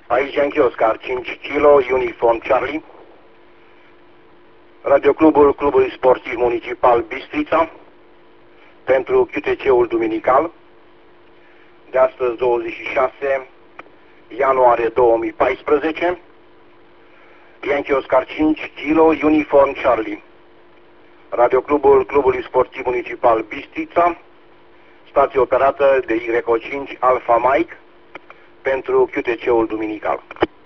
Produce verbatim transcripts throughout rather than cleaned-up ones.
Aici Yankee Oscar cinci kilo, Uniform Charlie. Radioclubul Clubului Sportiv Municipal Bistrița pentru Q T C-ul duminical de astăzi, douăzeci și șase ianuarie două mii paisprezece. Yankee Oscar cinci kilo, Uniform Charlie. Radioclubul Clubului Sportiv Municipal Bistrița, stație operată de Y O cinci Alpha Mike pentru Q T C-ul duminical.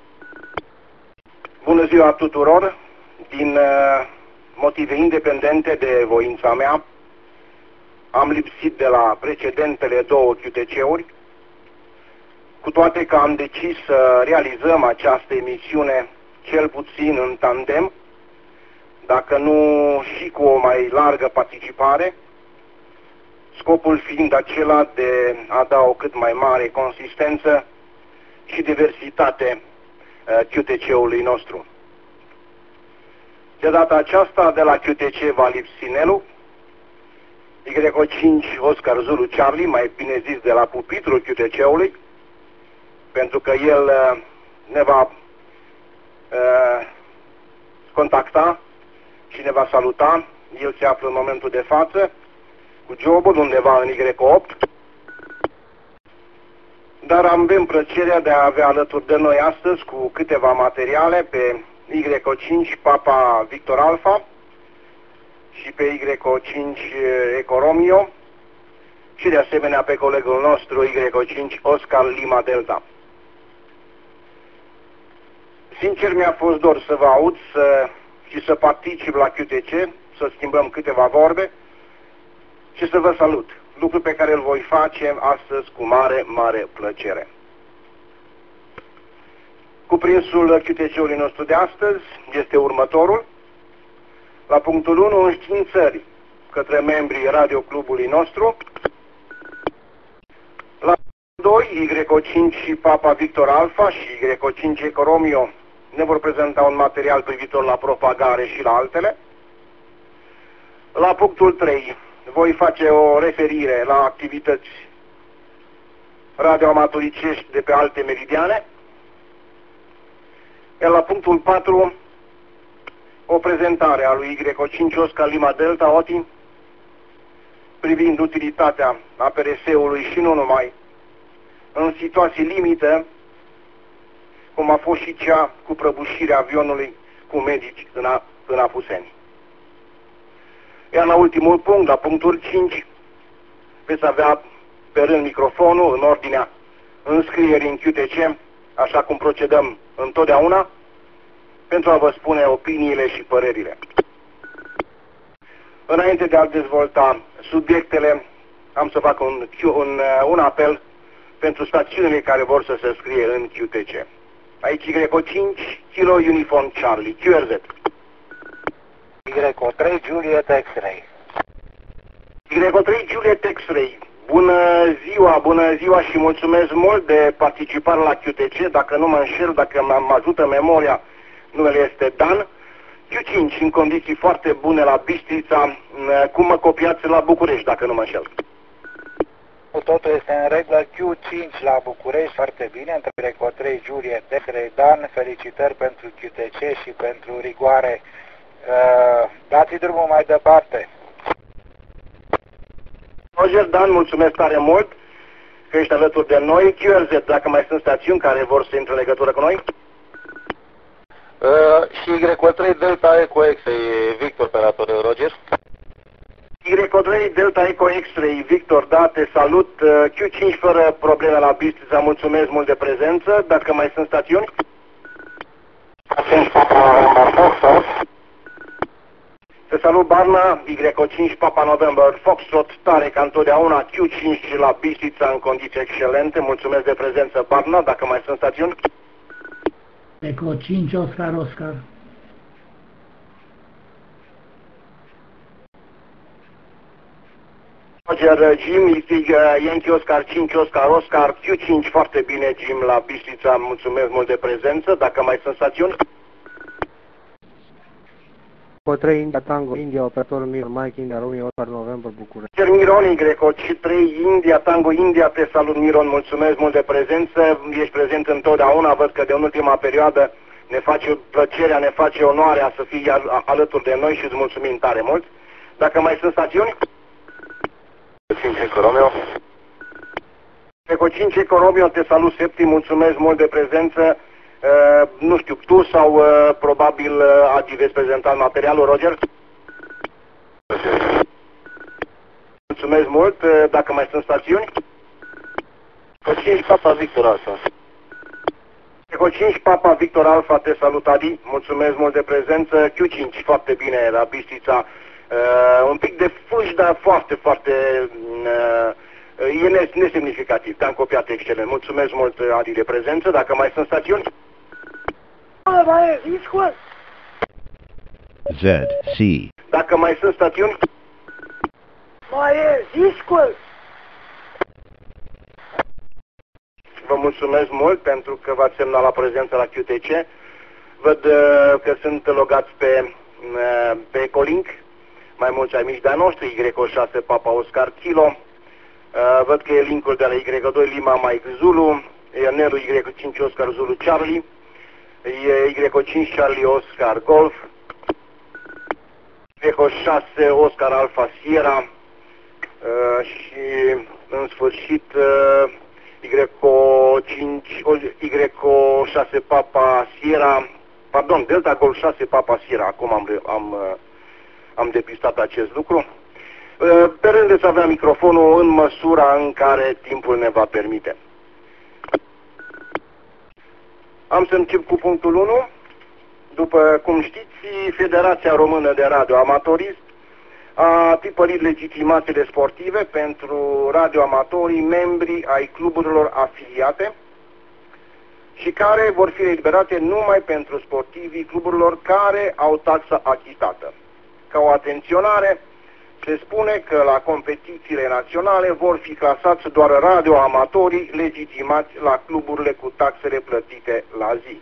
Bună ziua tuturor! Din uh, motive independente de voința mea, am lipsit de la precedentele două Q T C-uri, cu toate că am decis să realizăm această emisiune cel puțin în tandem, dacă nu și cu o mai largă participare, scopul fiind acela de a da o cât mai mare consistență și diversitate uh, Q T C-ului nostru. De data aceasta, de la Q T C va lipsi Nelu, Y O cinci Oscar Zulu Charlie, mai bine zis de la pupitrul Q T C-ului, pentru că el uh, ne va uh, contacta și ne va saluta. El se află în momentul de față cu jobul undeva în Y opt, dar avem plăcerea de a avea alături de noi astăzi cu câteva materiale pe Y O cinci Papa Victor Alpha și pe Y O cinci Eco Romeo și de asemenea pe colegul nostru Y O cinci Oscar Lima Delta. Sincer, mi-a fost dor să vă aud să, și să particip la Q T C, să schimbăm câteva vorbe și să vă salut, lucru pe care îl voi face astăzi cu mare, mare plăcere. Cuprinsul Q T C-ului nostru de astăzi este următorul. La punctul unu, înștiințări către membrii radioclubului nostru. La doi, Y O cinci și Papa Victor Alpha și Y O cinci Eco Romeo ne vor prezenta un material privitor la propagare și la altele. La punctul trei, voi face o referire la activități radioamatoricești de pe alte meridiane. Iar la punctul patru, o prezentare a lui Y O cinci Oscar Lima Delta Oti privind utilitatea A P R S-ului și nu numai în situații limită, cum a fost și cea cu prăbușirea avionului cu medici în, a, în Apuseni. Iar la ultimul punct, la punctul cinci, veți avea pe rând microfonul în ordinea înscrierii în Q T C, așa cum procedăm întotdeauna, pentru a vă spune opiniile și părerile. Înainte de a dezvolta subiectele, am să fac un, un, un apel pentru stațiunile care vor să se scrie în Q T C. Aici Y O cinci Kilo Uniform Charlie, Q R Z. Y O trei Juliet X-Ray. Y O trei Juliet X-Ray. Bună ziua, bună ziua și mulțumesc mult de participare la Q T C. Dacă nu mă înșel, dacă mă ajută memoria, numele este Dan. Q cinci în condiții foarte bune la Bistrița, cum mă copiați la București, dacă nu mă înșel. Totul este în regulă. Q cinci la București, foarte bine. Între Y O trei Juliet X-Ray. Dan, felicitări pentru Q T C și pentru rigoare. Uh, dați drumul mai departe. Roger, Dan, mulțumesc tare mult că ești alături de noi. Q R Z, dacă mai sunt stațiuni care vor să intre în legătură cu noi. Uh, și Y O trei Delta Eco X-Ray, Victor, operator, Roger. Y O trei Delta Eco X-Ray, Victor, da, te salut. Uh, Q cinci fără probleme la Bistrița, mulțumesc mult de prezență. Dacă mai sunt stațiuni. Te salut, Barna, Y O cinci Papa November Foxtrot, tare ca întotdeauna, Q cinci la Bistrița în condiții excelente, mulțumesc de prezență, Barna, dacă mai sunt stațiuni. Eco cinci Oscar Oscar. Roger, Jim, Yankee Oscar cinci Oscar Oscar, Q cinci, foarte bine, Jim, la Bistrița, mulțumesc mult de prezență, dacă mai sunt stațiuni. Eco trei India Tango India, operatorul Miron Mike India Romeo Oscar November București. Cer Miron, Greco trei India Tango India, te salut Miron, mulțumesc mult de prezență, ești prezent întotdeauna, văd că de în ultima perioadă ne face plăcerea, ne face onoarea să fii al alături de noi și îți mulțumim tare mult. Dacă mai sunt stațiuni? cinci Eco Romeo. Eco cinci Eco Romeo, te salut Septi, mulțumesc mult de prezență. Uh, nu știu, tu sau uh, probabil uh, Adi veți prezenta materialul, Roger? Mulțumesc mult, uh, dacă mai sunt stațiuni? Eco cinci Papa Victor Alfa. Eco cinci Papa Victor Alfa, te salut Adi, mulțumesc mult de prezență. Q cinci, foarte bine la Bistrița, uh, un pic de fuși, dar foarte, foarte... Uh, e nesemnificativ, te-am copiat excelent. Mulțumesc mult Adi de prezență, dacă mai sunt stațiuni? Z C. Dacă mai sunt stațiuni? Mai e, discul! Vă mulțumesc mult pentru că v-ați semnat la prezență la Q T C. Văd uh, că sunt logați pe, uh, pe Ecolink, mai mulți amici de-a noștri, Y șase Papa Oscar Kilo. Uh, văd că e linkul de la Y doi Lima Mike Zulu, e Nelu Y cinci Oscar Zulu Charlie, e Y cinci Charlie Oscar Golf, Y șase Oscar Alpha Sierra uh, și în sfârșit uh, Y cinci Y șase Papa Sierra, pardon, Delta Golf șase Papa Sierra, acum am, am, am depistat acest lucru. Pe rând să avea microfonul în măsura în care timpul ne va permite. Am să încep cu punctul unu. După cum știți, Federația Română de Radioamatorism a tipărit legitimațiile sportive pentru radioamatorii membri ai cluburilor afiliate și care vor fi eliberate numai pentru sportivii cluburilor care au taxa achitată. Ca o atenționare, se spune că la competițiile naționale vor fi clasați doar radioamatorii legitimați la cluburile cu taxele plătite la zi.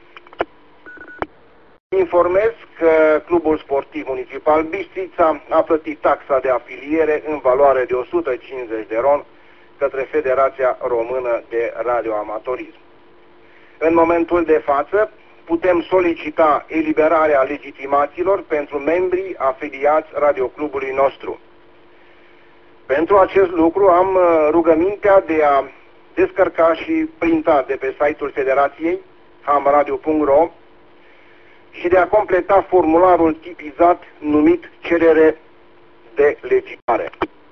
Informez că Clubul Sportiv Municipal Bistrița a plătit taxa de afiliere în valoare de o sută cincizeci de ron către Federația Română de Radioamatorism. În momentul de față, putem solicita eliberarea legitimațiilor pentru membrii afiliați radioclubului nostru. Pentru acest lucru am rugămintea de a descărca și printa de pe site-ul Federației, hamradio punct ro, și de a completa formularul tipizat numit cerere de legitimare.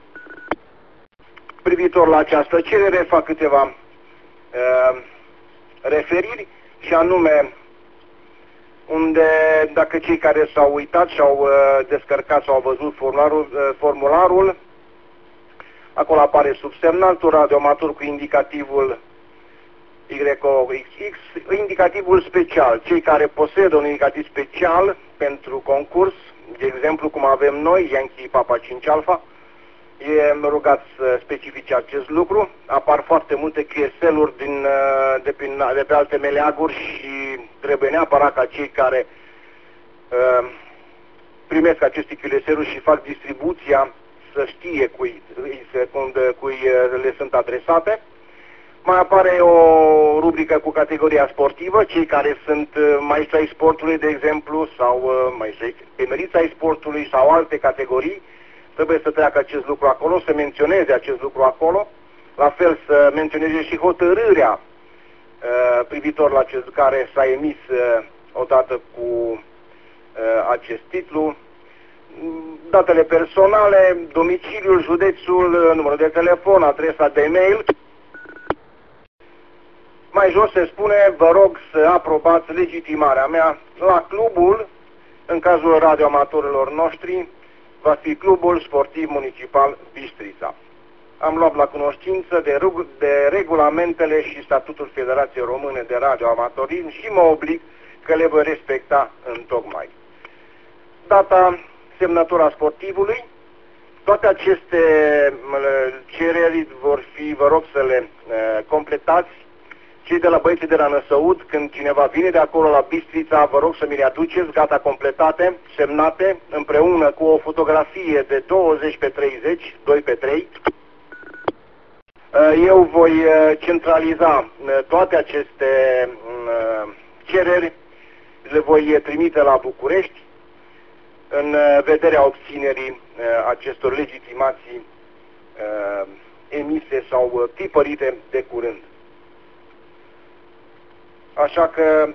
Privitor la această cerere, fac câteva uh, referiri, și anume unde, dacă cei care s-au uitat și au uh, descărcat sau au văzut formularul, uh, formularul, acolo apare subsemnatul radioamator cu indicativul Y X X, indicativul special. Cei care posedă un indicativ special pentru concurs, de exemplu cum avem noi, Yankee Papa cinci Alpha, e rugat să specifice acest lucru. Apar foarte multe Q S L-uri din, de, pe, de pe alte meleaguri și trebuie neapărat ca cei care uh, primesc aceste Q S L-uri și fac distribuția să știe cui, cui le sunt adresate. Mai apare o rubrică cu categoria sportivă, cei care sunt maestri ai sportului, de exemplu, sau maestri emeriți ai sportului sau alte categorii, trebuie să treacă acest lucru acolo, să menționeze acest lucru acolo, la fel să menționeze și hotărârea uh, privitor la acest care s-a emis uh, odată cu uh, acest titlu, datele personale, domiciliul, județul, numărul de telefon, adresa de e-mail. Mai jos se spune, vă rog să aprobați legitimarea mea la clubul, în cazul radioamatorilor noștri, va fi Clubul Sportiv Municipal Bistrița. Am luat la cunoștință de, de regulamentele și statutul Federației Române de Radioamatorism și mă oblig că le voi respecta întocmai. Data, semnătura sportivului, toate aceste cereri vor fi, vă rog să le uh, completați. Cei de la băieții de la Năsăud, când cineva vine de acolo la Bistrița, vă rog să mi le aduceți, gata completate, semnate, împreună cu o fotografie de douăzeci pe treizeci, doi pe trei. Eu voi centraliza toate aceste cereri, le voi trimite la București în vederea obținerii acestor legitimații emise sau tipărite de curând. Așa că,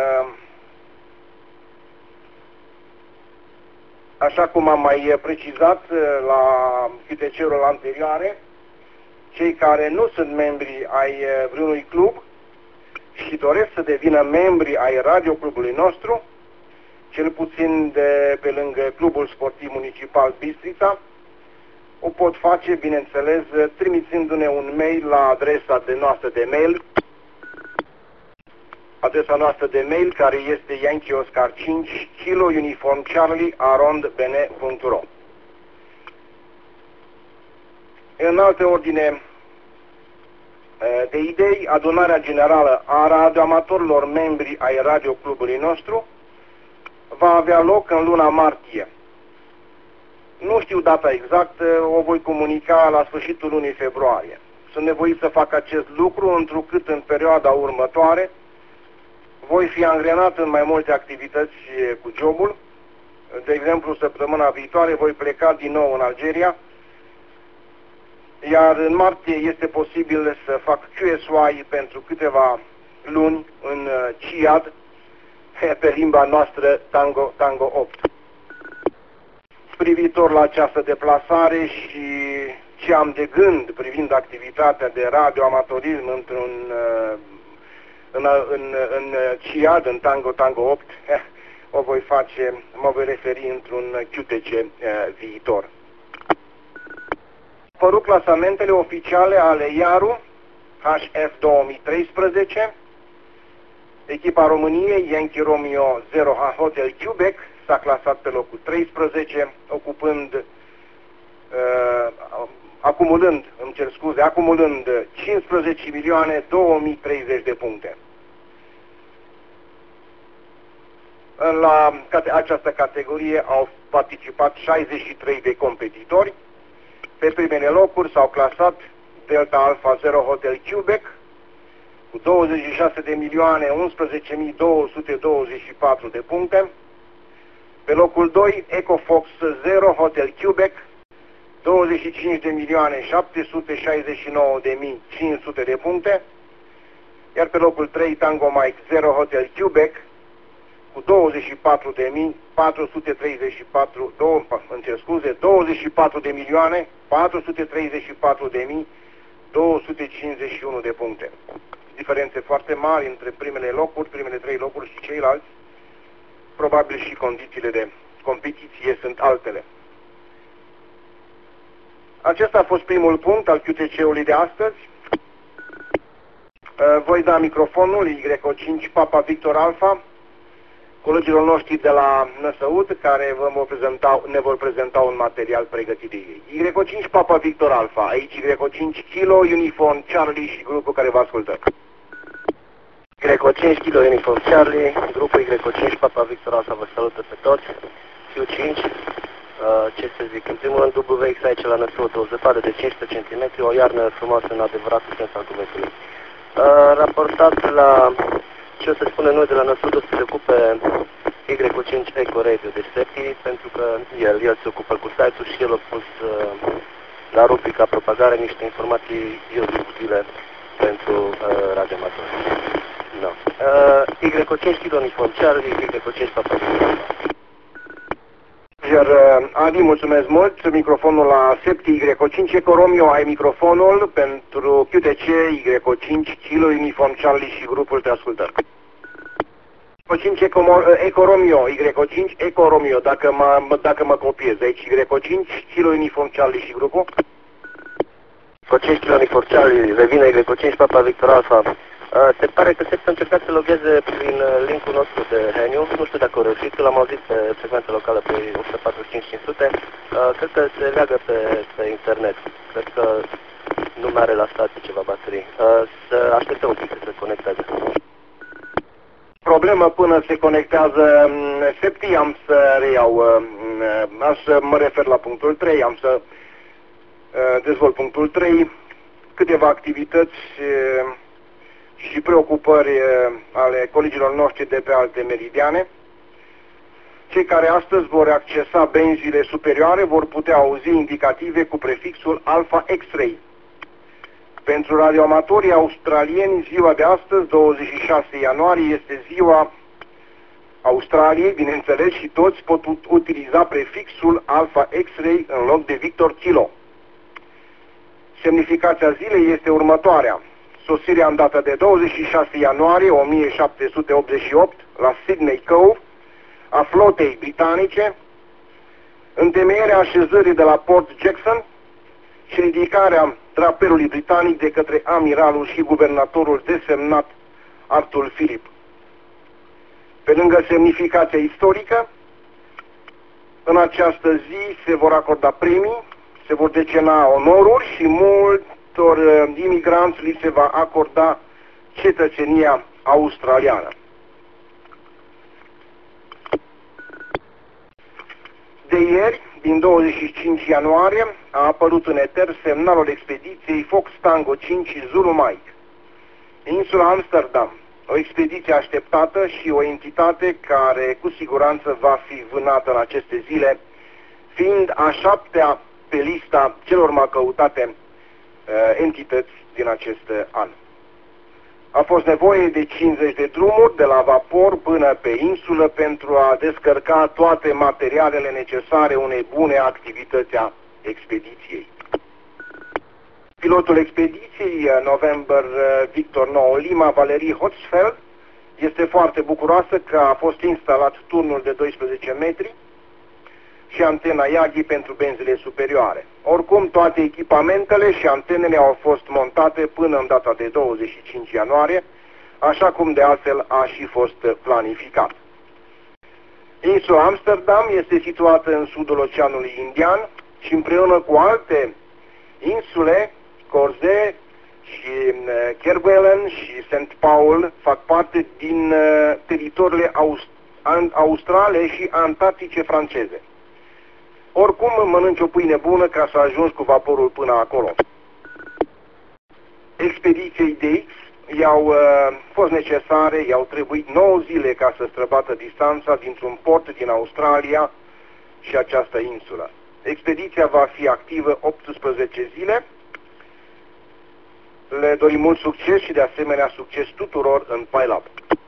așa cum am mai precizat la Q T C-urile anterioare, cei care nu sunt membri ai vreunui club și doresc să devină membri ai radioclubului nostru, cel puțin de pe lângă Clubul Sportiv Municipal Bistrița, o pot face, bineînțeles, trimițându-ne un mail la adresa de noastră de mail, adresa noastră de mail care este Yankee Oscar cinci Kilo Uniform Charlie arond bene punct ro. În alte ordine de idei, adunarea generală a radioamatorilor membri ai radioclubului nostru va avea loc în luna martie. Nu știu data exactă, o voi comunica la sfârșitul lunii februarie. Sunt nevoit să fac acest lucru, întrucât în perioada următoare voi fi angrenat în mai multe activități cu jobul. De exemplu, săptămâna viitoare voi pleca din nou în Algeria, iar în martie este posibil să fac Q S Y pentru câteva luni în Ciad, pe limba noastră Tango, Tango opt. Privitor la această deplasare și ce am de gând privind activitatea de radioamatorism într-un în, în, în Ciad, în Tango, Tango opt, o voi face, mă voi referi într-un Q T C viitor. Apărut clasamentele oficiale ale Iaru H F două mii treisprezece, echipa României Yankee Romeo zero H Hotel Quebec s-a clasat pe locul treisprezece, ocupând, uh, acumulând, îmi cer scuze, acumulând cincisprezece milioane două mii treizeci de puncte. La această categorie au participat șaizeci și trei de competitori. Pe primele locuri s-au clasat Delta Alpha zero Hotel Quebec cu douăzeci și șase de milioane unsprezece mii două sute douăzeci și patru de puncte. Pe locul doi, Ecofox zero Hotel Quebec, douăzeci și cinci de milioane șapte sute șaizeci și nouă de mii cinci sute de puncte. Iar pe locul trei, Tango Mike zero Hotel Quebec, cu douăzeci și patru de mii patru sute treizeci și patru, îmi cer scuze, douăzeci și patru de milioane patru sute treizeci și patru de mii două sute cincizeci și unu de puncte. Diferențe foarte mari între primele locuri, primele trei locuri și ceilalți. Probabil și condițiile de competiție sunt altele. Acesta a fost primul punct al Q T C-ului de astăzi. Voi da microfonul Y O cinci Papa Victor Alpha colegilor noștri de la Năsăud, care vă vor prezenta, ne vor prezenta un material pregătit de ei. Y O cinci Papa Victor Alpha, aici Y O cinci Kilo Uniform Charlie și grupul care vă ascultă. Y O cinci Kilo Uniform Charlie, grupul Y O cinci Papa Victor Alpha vă salută pe toți. Q cinci, uh, ce să zic, în primul rând W X aici la Năsăud, o zăpadă de cincisprezece centimetri, o iarnă frumoasă în adevăratul sens al cuvântului. Uh, raportat la ce o să spunem noi de la Năsăud, o să se ocupe Y O cinci Eco Radio de Sepi, pentru că el, el se ocupă cu site-ul și el a pus uh, la rubrica propagare niște informații utile pentru uh, radioamatori. No. Uh, Y O cinci Kilo Uniform Charlie, Y O cinci Papa Victor Alpha. Iar uh, Adi, mulțumesc mult. Microfonul la Septi Y O cinci Eco Romeo, ai microfonul pentru Q T C Y O cinci Kilo Uniform Charlie și grupul te ascultă. Y O cinci Eco, Eco Romeo, Y O cinci Eco Romeo, dacă mă, dacă mă copiez aici, Y O cinci Kilo Uniform Charlie și grupul. Y O cinci Kilo Uniform Charlie, revine Y O cinci Papa Victor Alpha. Uh, se pare că Sept a încercat să logheze prin uh, linkul nostru de Heniu, nu știu dacă o reușit, l-am auzit pe frecvența locală pe o sută patruzeci și cinci cinci sute, uh, cred că se leagă pe, pe internet, cred că nu mai are la stație ceva baterii. Uh, să așteptăm un pic să se conecteze. Problemă până se conectează Septi, am să reiau, am să mă refer la punctul trei, am să dezvolt punctul trei, câteva activități și preocupări ale colegilor noștri de pe alte meridiane. Cei care astăzi vor accesa benzile superioare vor putea auzi indicative cu prefixul Alpha X-Ray. Pentru radioamatorii australieni, ziua de astăzi, douăzeci și șase ianuarie, este ziua Australiei, bineînțeles, și toți pot utiliza prefixul Alpha X-Ray în loc de Victor Kilo. Semnificația zilei este următoarea. Sosirea în data de douăzeci și șase ianuarie o mie șapte sute optzeci și opt la Sydney Cove a flotei britanice, întemeierea așezării de la Port Jackson și ridicarea drapelului britanic de către amiralul și guvernatorul desemnat Arthur Phillip. Pe lângă semnificația istorică, în această zi se vor acorda premii, se vor decena onoruri și multor uh, imigranți li se va acorda cetățenia australiană. De ieri, din douăzeci și cinci ianuarie, a apărut în eter semnalul expediției Fox Tango cinci Zulu Mike. Insula Amsterdam, o expediție așteptată și o entitate care cu siguranță va fi vânată în aceste zile, fiind a șaptea pe lista celor mai căutate uh, entități din acest an. A fost nevoie de cincizeci de drumuri de la vapor până pe insulă pentru a descărca toate materialele necesare unei bune activități a expediției. Pilotul expediției, November Victor nouă Lima, Valerie Hochsfeld, este foarte bucuroasă că a fost instalat turnul de doisprezece metri și antena Yagi pentru benzile superioare. Oricum, toate echipamentele și antenele au fost montate până în data de douăzeci și cinci ianuarie, așa cum de altfel a și fost planificat. Insula Amsterdam este situată în sudul Oceanului Indian și împreună cu alte insule, Corze și Kerguelen și Saint Paul, fac parte din teritoriile aust australe și antarctice franceze. Oricum, mănânci o pâine bună ca să ajungi cu vaporul până acolo. Expediției D X i-au uh, fost necesare, i-au trebuit nouă zile ca să străbată distanța dintr-un port din Australia și această insulă. Expediția va fi activă optsprezece zile. Le dorim mult succes și de asemenea succes tuturor în PyLab.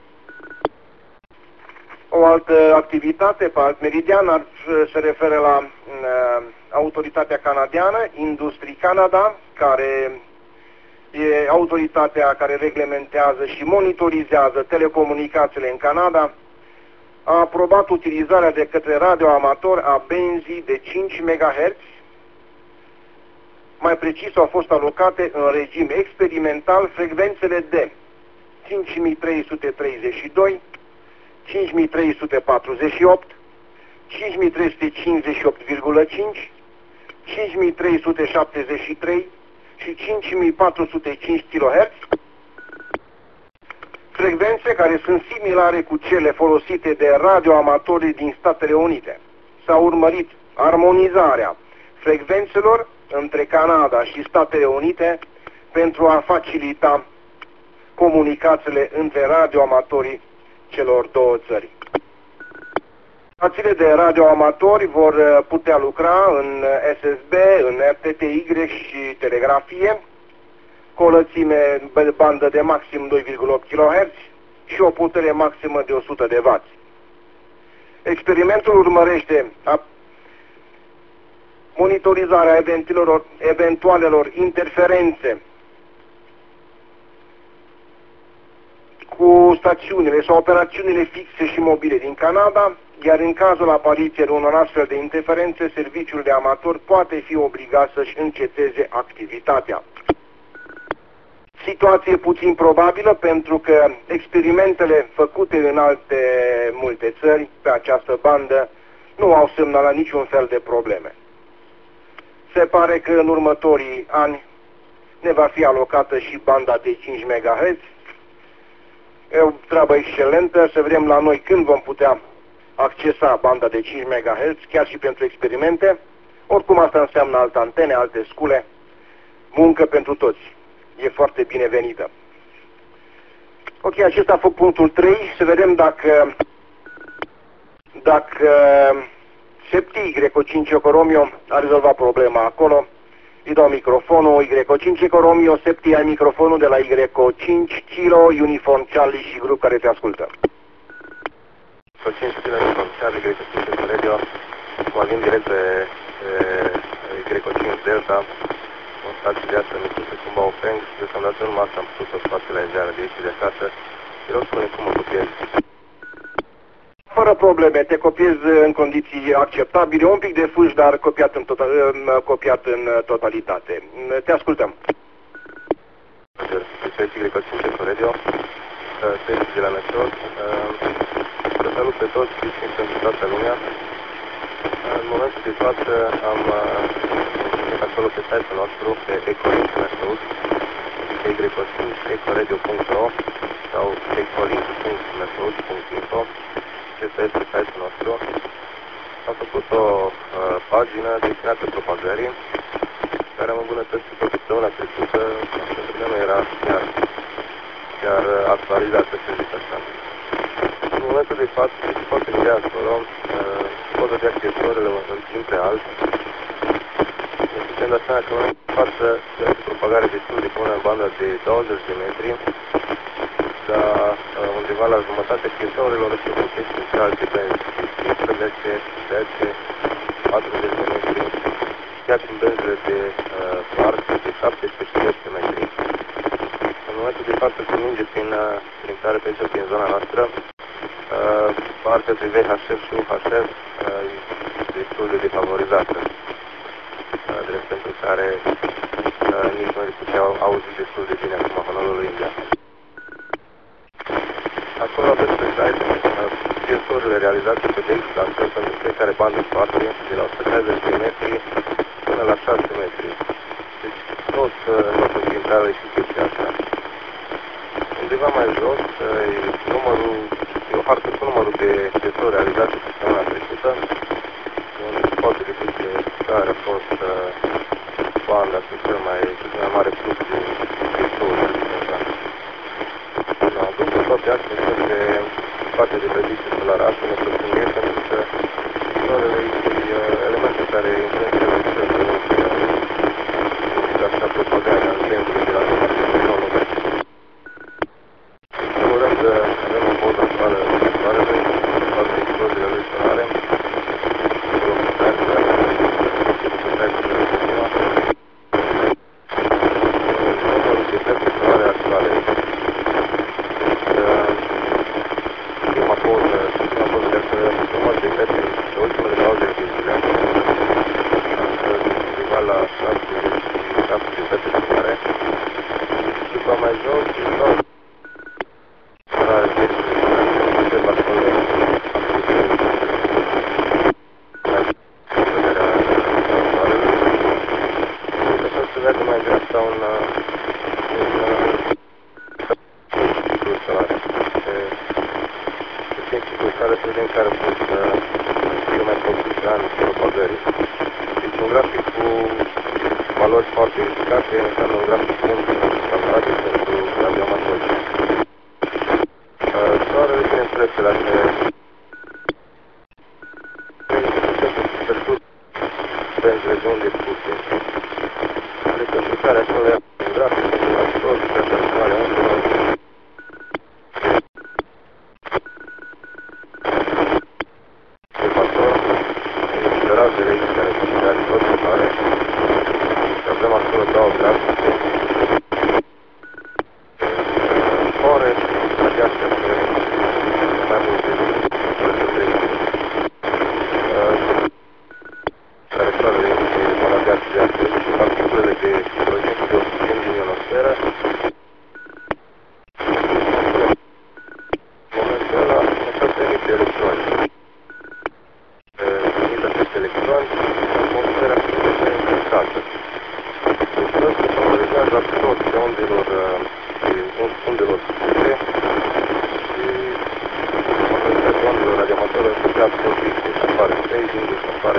O altă activitate pe alt meridian ar, se referă la uh, autoritatea canadiană, Industrie Canada, care e autoritatea care reglementează și monitorizează telecomunicațiile în Canada. A aprobat utilizarea de către radioamatori a benzii de cinci megahertz. Mai precis, au fost alocate în regim experimental frecvențele de cinci mii trei sute treizeci și doi, cinci mii trei sute patruzeci și opt, cinci mii trei sute cincizeci și opt virgulă cinci, cinci mii trei sute șaptezeci și trei și cinci mii patru sute cinci kilohertz, frecvențe care sunt similare cu cele folosite de radioamatorii din Statele Unite. S-a urmărit armonizarea frecvențelor între Canada și Statele Unite pentru a facilita comunicațiile între radioamatorii celor două țări. Stațiile de radioamatori vor putea lucra în S S B, în R T T Y și telegrafie, cu o lățime bandă de maxim doi virgulă opt kilohertz și o putere maximă de o sută de watt. Experimentul urmărește monitorizarea eventualelor, eventualelor interferențe cu stațiunile sau operațiunile fixe și mobile din Canada, iar în cazul apariției unor astfel de interferențe, serviciul de amator poate fi obligat să-și înceteze activitatea. Situație puțin probabilă pentru că experimentele făcute în alte multe țări pe această bandă nu au semnalat niciun fel de probleme. Se pare că în următorii ani ne va fi alocată și banda de cinci megahertz. E o treabă excelentă, să vedem la noi când vom putea accesa banda de cinci megahertz, chiar și pentru experimente. Oricum asta înseamnă alte antene, alte scule, muncă pentru toți. E foarte binevenită. Ok, acesta a fost punctul trei. Să vedem dacă dacă Septi Y cinci Eco Romeo a rezolvat problema acolo. Îi dau microfonul Y cinci Eco Romeo, Septi, ai microfonul de la Y cinci Kilo, Uniform Charlie și grup care te ascultă. Y cinci Kilo, Uniform Charlie, Y cinci Eco Radio, vorbim direct pe Y cinci Delta, o stație de asta micuță cu Baofeng, deocamdată numai asta am putut să scoate la ziară de aici de acasă. Te rog, spune cum mă copiez. Fără probleme, te copiez în condiții acceptabile, un pic de fuș, dar copiat în, total, copiat în totalitate. Te ascultăm. Este Y cinci Eco Radio, serviciul de la Metro. Vă salut pe toți și pentru toată lumea. În momentul de față am acolo pe site-ul nostru, pe Ecolink Metro, Y cinci ecoradio punct ro sau ecolink punct metro punct info. Acesta este site-ul nostru. Am făcut o uh, pagină destinată propagării, care am îmbunătățit-o pe săptămâna trecută, pentru că nu era chiar, chiar actualizată, să zic așa. În momentul de față, se poate vedea acolo, uh, pot vedea accesorile în timp real. Ne putem da seama că în momentul de față este propagare destul de bună în banda de douăzeci de metri, dar uh, undeva la jumătate accesorilor se găsesc și alte benzi, cincisprezece, zece, patruzeci de metri, chiar și benzile de uh, marc de șaptesprezece și zece metri. În momentul de față se minge prin, uh, prin care pe aici, prin zona noastră, uh, partea de V H F și U H F uh, este destul de defavorizată, uh, drept pentru care uh, nici noi puteau auzi destul de bine acum honorului India. Acolo aveți pe site gesturile realizate pe D X Cluster pentru fiecare bandă spate, de la o sută șaizeci de metri până la șase metri. Deci tot nu sunt intrare și chestia asta. Undeva mai jos e numărul, e o hartă cu numărul de gesturi realizate pe săptămâna trecută, unde se poate deduce care a fost banda cu cel mai, cel mai mare flux de gesturi. După toate astea, este parte de predicție solară, asta ne plăcumie, pentru că soarele este elemente care influențează cel mai mult de așa propagarea antenului de la soarele. În primul rând, avem o poză actuală de soarele, toate exploziile lui solare, acolo pe site, pe site-ul de rețeaua. Numărul de efecte solare actuale. Prima poză, prima poză de asta, număr de efecte, de ultimele douăzeci de zile, undeva la șaptezeci și șapte de efecte solare. După mai jos, din nou, la zece de solare, de acolo, să vedem mai dreapta un ciclu solar. Puțin ciclu care să vedem care a fost cel mai posibil an propagării. Deci un grafic cu valori foarte ridicate înseamnă un grafic bun favorabil pentru radioamatori. Soarele, bineînțeles, se lasă benzile de unde spuse. Deci pentru care acolo e un grafic de la tot, de la soare unde razele aici care sunt de tot soare. Și avem acolo două grafice. Ore, radiația pe mai multe absolut lipsit, apare staging, apare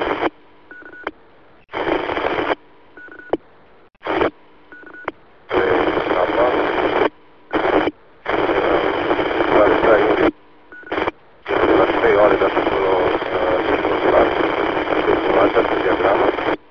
apa, care stai de la trei ore de acolo descontrolat, deci în această diagramă,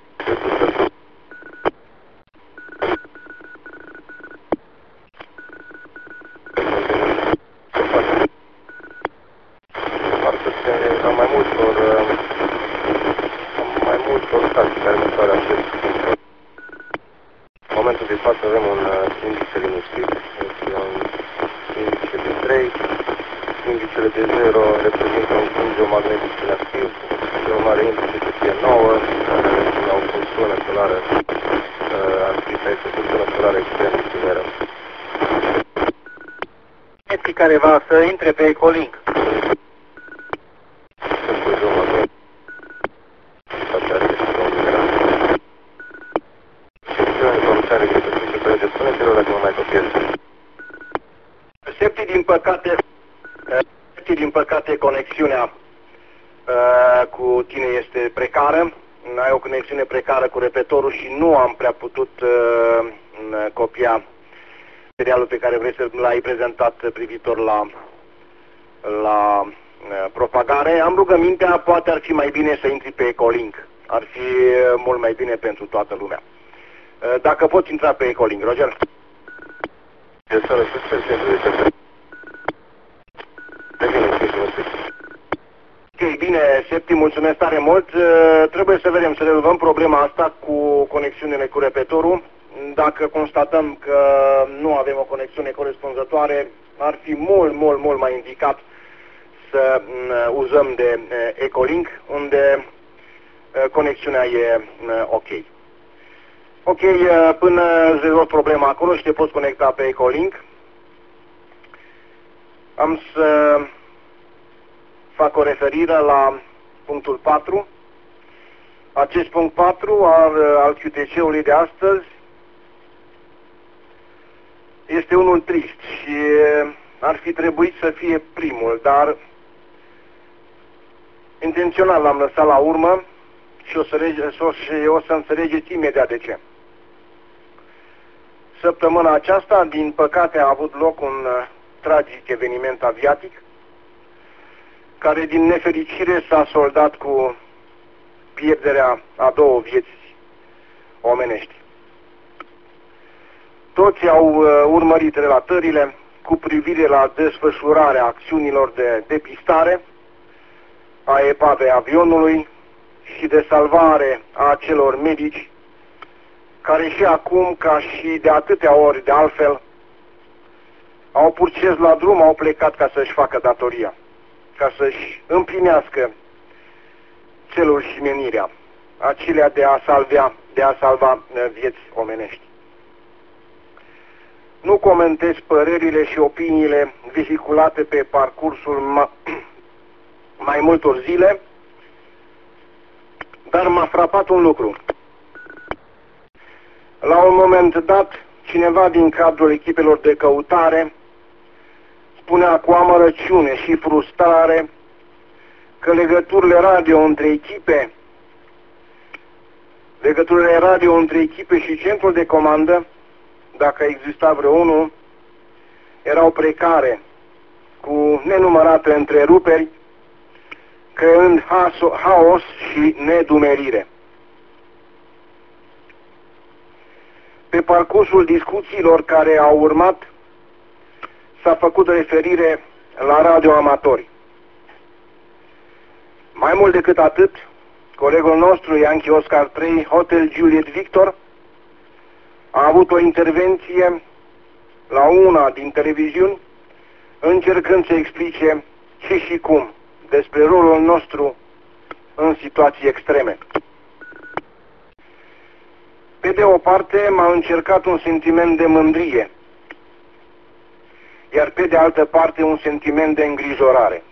am mai multor, am mai multor cazuri care măsoară acest control. În momentul de față avem un indice liniștit, este un indice de trei, indicele de zero reprezintă un punct geomagnetic inactiv, cel mai mare indice să fie nouă, la o funcțiune solară, am scris aici o funcțiune solară extrem de severă. Este careva să intre pe Ecolink. Septi, din păcate, Septi, din păcate, conexiunea uh, cu tine este precară. Ai o conexiune precară cu repetorul și nu am prea putut uh, copia materialul pe care vrei să l-ai prezentat privitor la, la uh, propagare. Am rugămintea, poate ar fi mai bine să intri pe Ecolink. Ar fi uh, mult mai bine pentru toată lumea. Uh, dacă poți intra pe Ecolink, Roger. Ok, bine, Septi, mulțumesc tare mult. Uh, trebuie să vedem, să rezolvăm problema asta cu conexiunile cu repetorul. Dacă constatăm că nu avem o conexiune corespunzătoare, ar fi mult, mult, mult mai indicat să uh, uzăm de uh, Ecolink, unde uh, conexiunea e uh, ok. Ok, uh, până îți rezolv problema acolo și te poți conecta pe Ecolink, am să fac o referire la punctul patru. Acest punct patru al, al Q T C-ului de astăzi este unul trist și ar fi trebuit să fie primul, dar intențional l-am lăsat la urmă și o să, rege, și o să înțelegeți imediat de ce. Săptămâna aceasta, din păcate, a avut loc un uh, tragic eveniment aviatic, care din nefericire s-a soldat cu pierderea a două vieți omenești. Toți au uh, urmărit relatările cu privire la desfășurarea acțiunilor de depistare a epavei avionului și de salvare a acelor medici care și acum, ca și de atâtea ori de altfel, au purces la drum, au plecat ca să-și facă datoria, ca să-și împlinească celul și menirea, acelea de a salvea, de a salva vieți omenești. Nu comentez părerile și opiniile vehiculate pe parcursul ma mai multor zile, dar m-a frapat un lucru. La un moment dat, cineva din cadrul echipelor de căutare spunea cu amărăciune și frustrare că legăturile radio între echipe, legăturile radio între echipe și centrul de comandă, dacă exista vreunul, erau precare, cu nenumărate întreruperi, creând haos și nedumerire. Pe parcursul discuțiilor care au urmat, s-a făcut referire la radioamatori. Mai mult decât atât, colegul nostru, Yankee Oscar trei, Hotel Juliet Victor, a avut o intervenție la una din televiziuni, încercând să explice ce și cum despre rolul nostru în situații extreme. Pe de o parte, m-a încercat un sentiment de mândrie, iar pe de altă parte un sentiment de îngrijorare.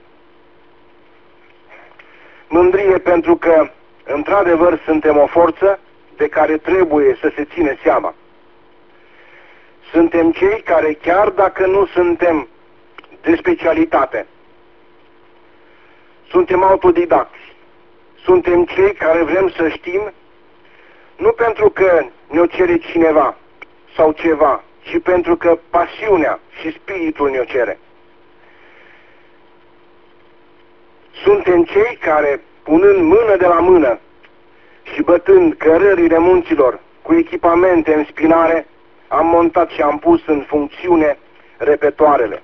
Mândrie pentru că, într-adevăr, suntem o forță de care trebuie să se ține seama. Suntem cei care, chiar dacă nu suntem de specialitate, suntem autodidacți. Suntem cei care vrem să știm, nu pentru că ne-o cere cineva sau ceva, ci pentru că pasiunea și spiritul ne-o cere. Suntem cei care, punând mână de la mână și bătând cărările munților cu echipamente în spinare, am montat și am pus în funcțiune repetoarele.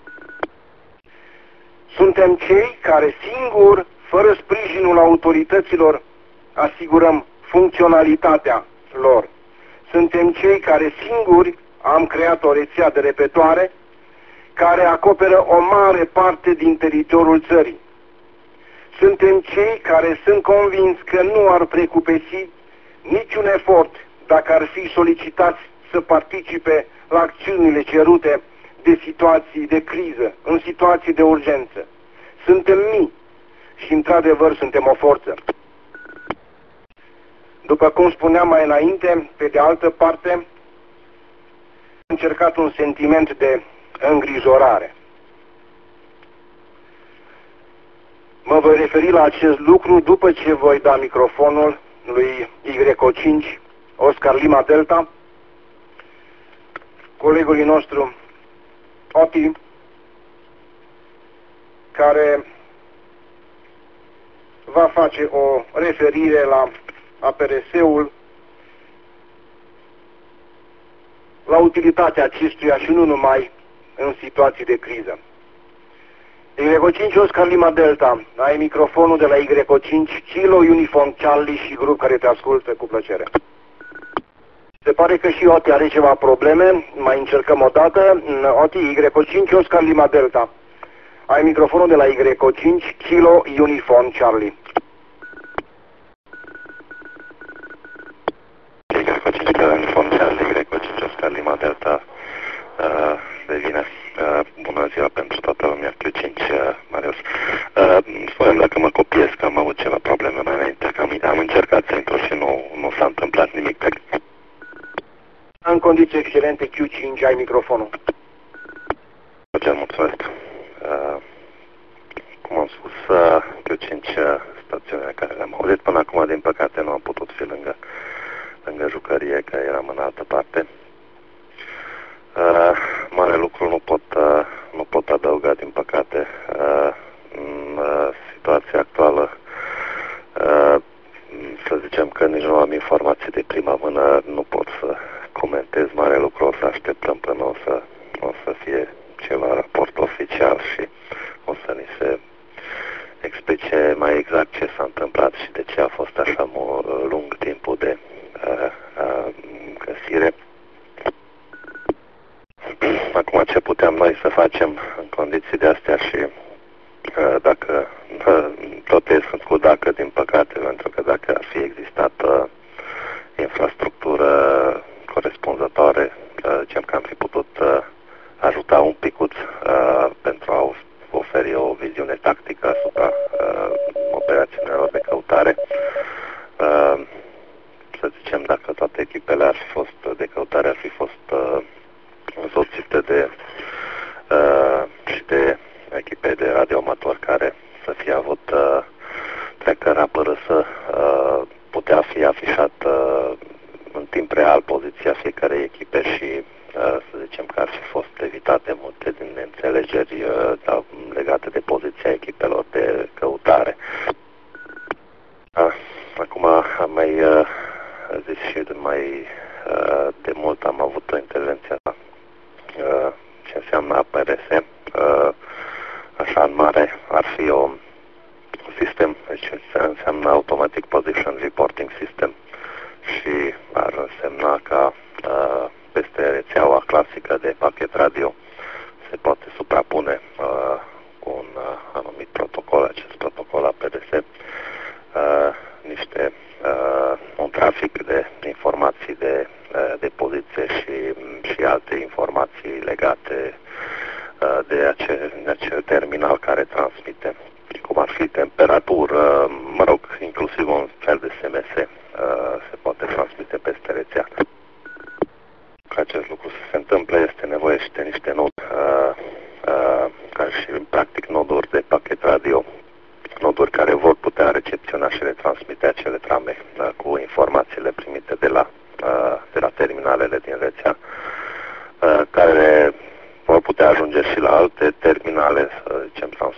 Suntem cei care singur, fără sprijinul autorităților, asigurăm funcționalitatea lor. Suntem cei care singuri am creat o rețea de repetoare care acoperă o mare parte din teritoriul țării. Suntem cei care sunt convinși că nu ar precupesi niciun efort dacă ar fi solicitați să participe la acțiunile cerute de situații de criză, în situații de urgență. Suntem mii și, într-adevăr, suntem o forță. După cum spuneam mai înainte, pe de altă parte, am încercat un sentiment de îngrijorare. Mă voi referi la acest lucru după ce voi da microfonul lui Y O cinci, Oscar Lima Delta, colegului nostru Oti, care va face o referire la A P R S-ul, la utilitatea acestuia și nu numai în situații de criză. Y O cinci, Oscar Lima Delta, ai microfonul de la Y O cinci, Kilo Uniform Charlie și grup care te ascultă cu plăcere. Se pare că și Oti are ceva probleme, mai încercăm o dată. Oti, Y O cinci, Oscar Lima Delta, ai microfonul de la Y O cinci, Kilo Uniform Charlie. Y O cinci, Kilo Uniform Charlie, Y O cinci, Oscar Lima Delta, uh, devine. Uh, bună ziua pentru toată lumea, Q cinci, uh, Marius. Uh, Spune-mi dacă mă copiez, că am avut ceva probleme mai înainte, că am, am încercat să intru și nu, nu s-a întâmplat nimic. În condiții excelente, Q cinci, ai microfonul. Cordial, mulțumesc. Uh, cum am spus, uh, Q cinci, uh, stațiunea care le-am auzit până acum, din păcate, nu am putut fi lângă, lângă jucărie, că eram în altă parte. Uh, mare lucru nu pot, uh, nu pot adăuga, din păcate. Uh, în uh, situația actuală, uh, să zicem că nici nu am informații de prima mână, nu pot să comentez mare lucru, o să așteptăm până o să, o să fie ceva raport oficial și o să ni se explice mai exact ce s-a întâmplat și de ce a fost așa lung timpul de uh, uh, găsire. Acum, ce puteam noi să facem în condiții de astea și uh, dacă uh, tot e sunt cu dacă, din păcate, pentru că dacă ar fi existat uh, infrastructură corespunzătoare, uh, zicem că am fi putut uh, ajuta un picuț uh, pentru a oferi o viziune tactică asupra uh, operațiunilor de căutare. Uh, să zicem, dacă toate echipele ar fi fost de căutare ar fi fost uh, însoțite de uh, și de echipe de radioamatori care să fie avut uh, treacă rapără să uh, putea fi afișat uh, în timp real poziția fiecarei echipe și uh, să zicem că ar fi fost evitate multe din neînțelegeri uh, legate de poziția echipelor de căutare. Uh, acum am mai uh, zis și de mai uh, de mult am avut o intervenție la uh, ce înseamnă A P R S. Uh, așa în mare ar fi o sistem, deci înseamnă Automatic Position Reporting System și ar însemna ca uh, peste rețeaua clasică de pachet radio se poate suprapune uh, cu un uh, anumit protocol, acest protocol A P R S, uh, niște uh, un trafic de informații de, uh, de poziție și, și alte informații legate uh, de acel, de acel terminal care transmite, cum ar fi temperatură, mă rog, inclusiv un fel de S M S uh, se poate transmite peste rețea. Ca acest lucru să se întâmple este nevoie și de niște noduri, uh, uh, ca și practic noduri de pachet radio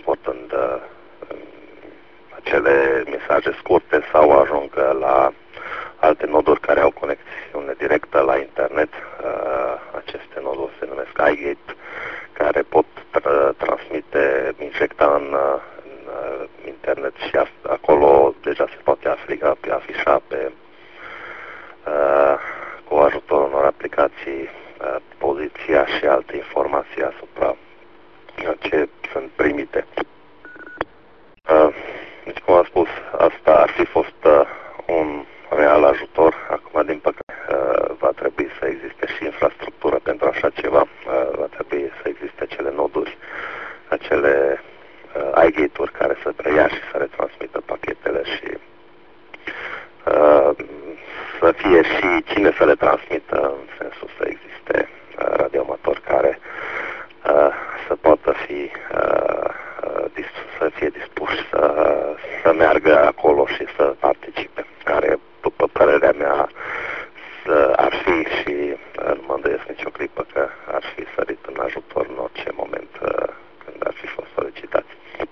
transportând uh, acele mesaje scurte sau ajung la alte noduri care au conexiune directă la internet. Uh, aceste noduri se numesc iGate, care pot tra transmite, injecta în, în uh, internet și acolo deja se poate afișa pe, afișa pe uh, cu ajutorul unor aplicații uh, poziția și alte informații asupra ce sunt primite. Uh, deci, cum am spus, asta ar fi fost uh, un real ajutor. Acum, din păcate, uh, va trebui să existe și infrastructură pentru așa ceva. Uh, va trebui să existe acele noduri, acele uh, iGate-uri care să preia și să retransmită pachetele și uh, să fie și cine să le transmită, în sensul să existe uh, radioamatori care uh, să poată fi uh, să fie dispuși să, să meargă acolo și să participe, care, după părerea mea, să, ar fi și nu mă îndoiesc nicio clipă că ar fi sărit în ajutor în orice moment când ar fi fost solicitați.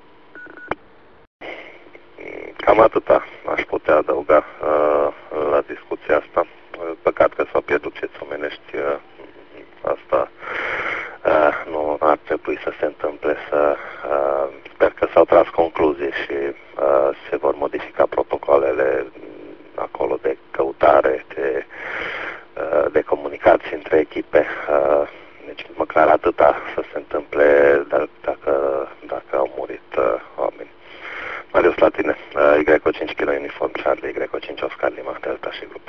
Cam atâta aș putea adăuga uh, la discuția asta. Păcat că s-au pierdut vieți omenești. Uh, asta uh, nu ar trebui să se întâmple. Să, uh, sper că s-au tras concluzii și uh, se vor modifica protocoalele acolo de căutare, de, uh, de comunicații între echipe. Uh, deci măcar atâta să se întâmple dacă, dacă au murit uh, oameni. Marius la tine, uh, Y O cinci Kilo Uniform Charlie, Y O cinci Oscar Lima, Delta și grupul.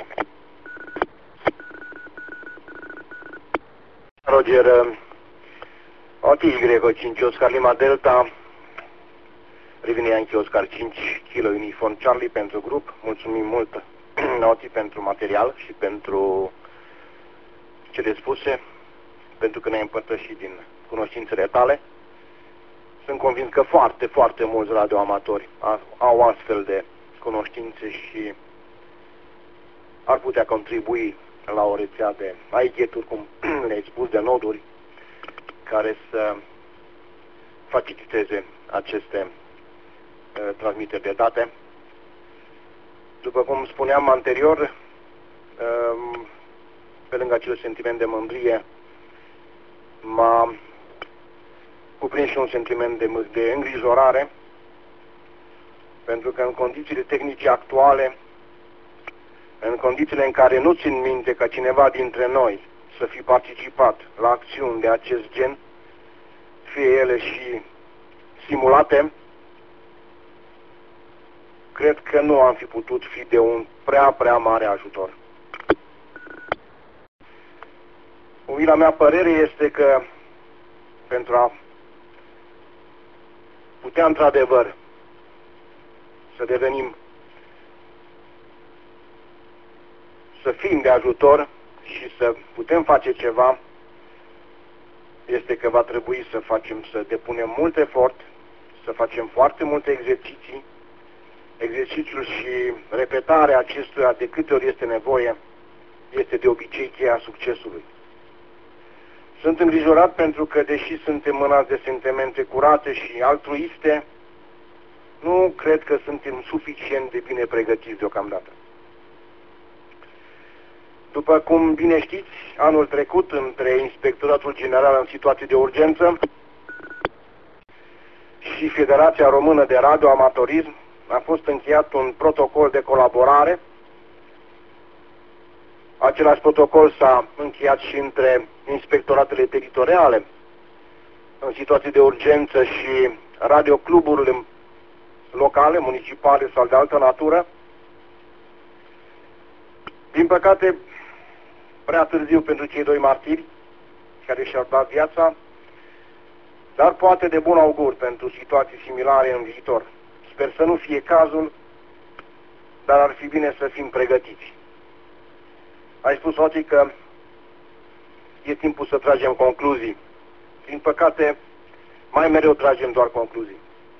Roger, uh, O T Y O cinci Oscar Lima Delta, Rivine Yankee Oscar cinci Kilo Uniform Charlie pentru grup. Mulțumim mult, Oti, pentru material și pentru cele spuse, pentru că ne-ai împărtășit din cunoștințele tale. Sunt convins că foarte, foarte mulți radioamatori au astfel de cunoștințe și ar putea contribui la o rețea de iGate-uri, cum le-ai spus, de noduri, care să faciliteze aceste uh, transmiteri de date. După cum spuneam anterior, uh, pe lângă acel sentiment de mândrie, m-a cuprins și un sentiment de, de îngrijorare, pentru că în condițiile tehnice actuale, în condițiile în care nu țin minte ca cineva dintre noi să fi participat la acțiuni de acest gen, fie ele și simulate, cred că nu am fi putut fi de un prea, prea mare ajutor. Umila mea părere este că pentru a putea într-adevăr să devenim, să fim de ajutor și să putem face ceva, este că va trebui să facem, să depunem mult efort, să facem foarte multe exerciții. Exercițiul și repetarea acestuia de câte ori este nevoie este de obicei cheia succesului. Sunt îngrijorat pentru că, deși suntem mânați de sentimente curate și altruiste, nu cred că suntem suficient de bine pregătiți deocamdată. După cum bine știți, anul trecut, între Inspectoratul General în situații de urgență și Federația Română de Radioamatorism, a fost încheiat un protocol de colaborare. Același protocol s-a încheiat și între inspectoratele teritoriale în situații de urgență și radiocluburile locale, municipale sau de altă natură. Din păcate, prea târziu pentru cei doi martiri care și-au dat viața, dar poate de bun augur pentru situații similare în viitor. Sper să nu fie cazul, dar ar fi bine să fim pregătiți. Ai spus, Oti, că e timpul să tragem concluzii. Din păcate, mai mereu tragem doar concluzii.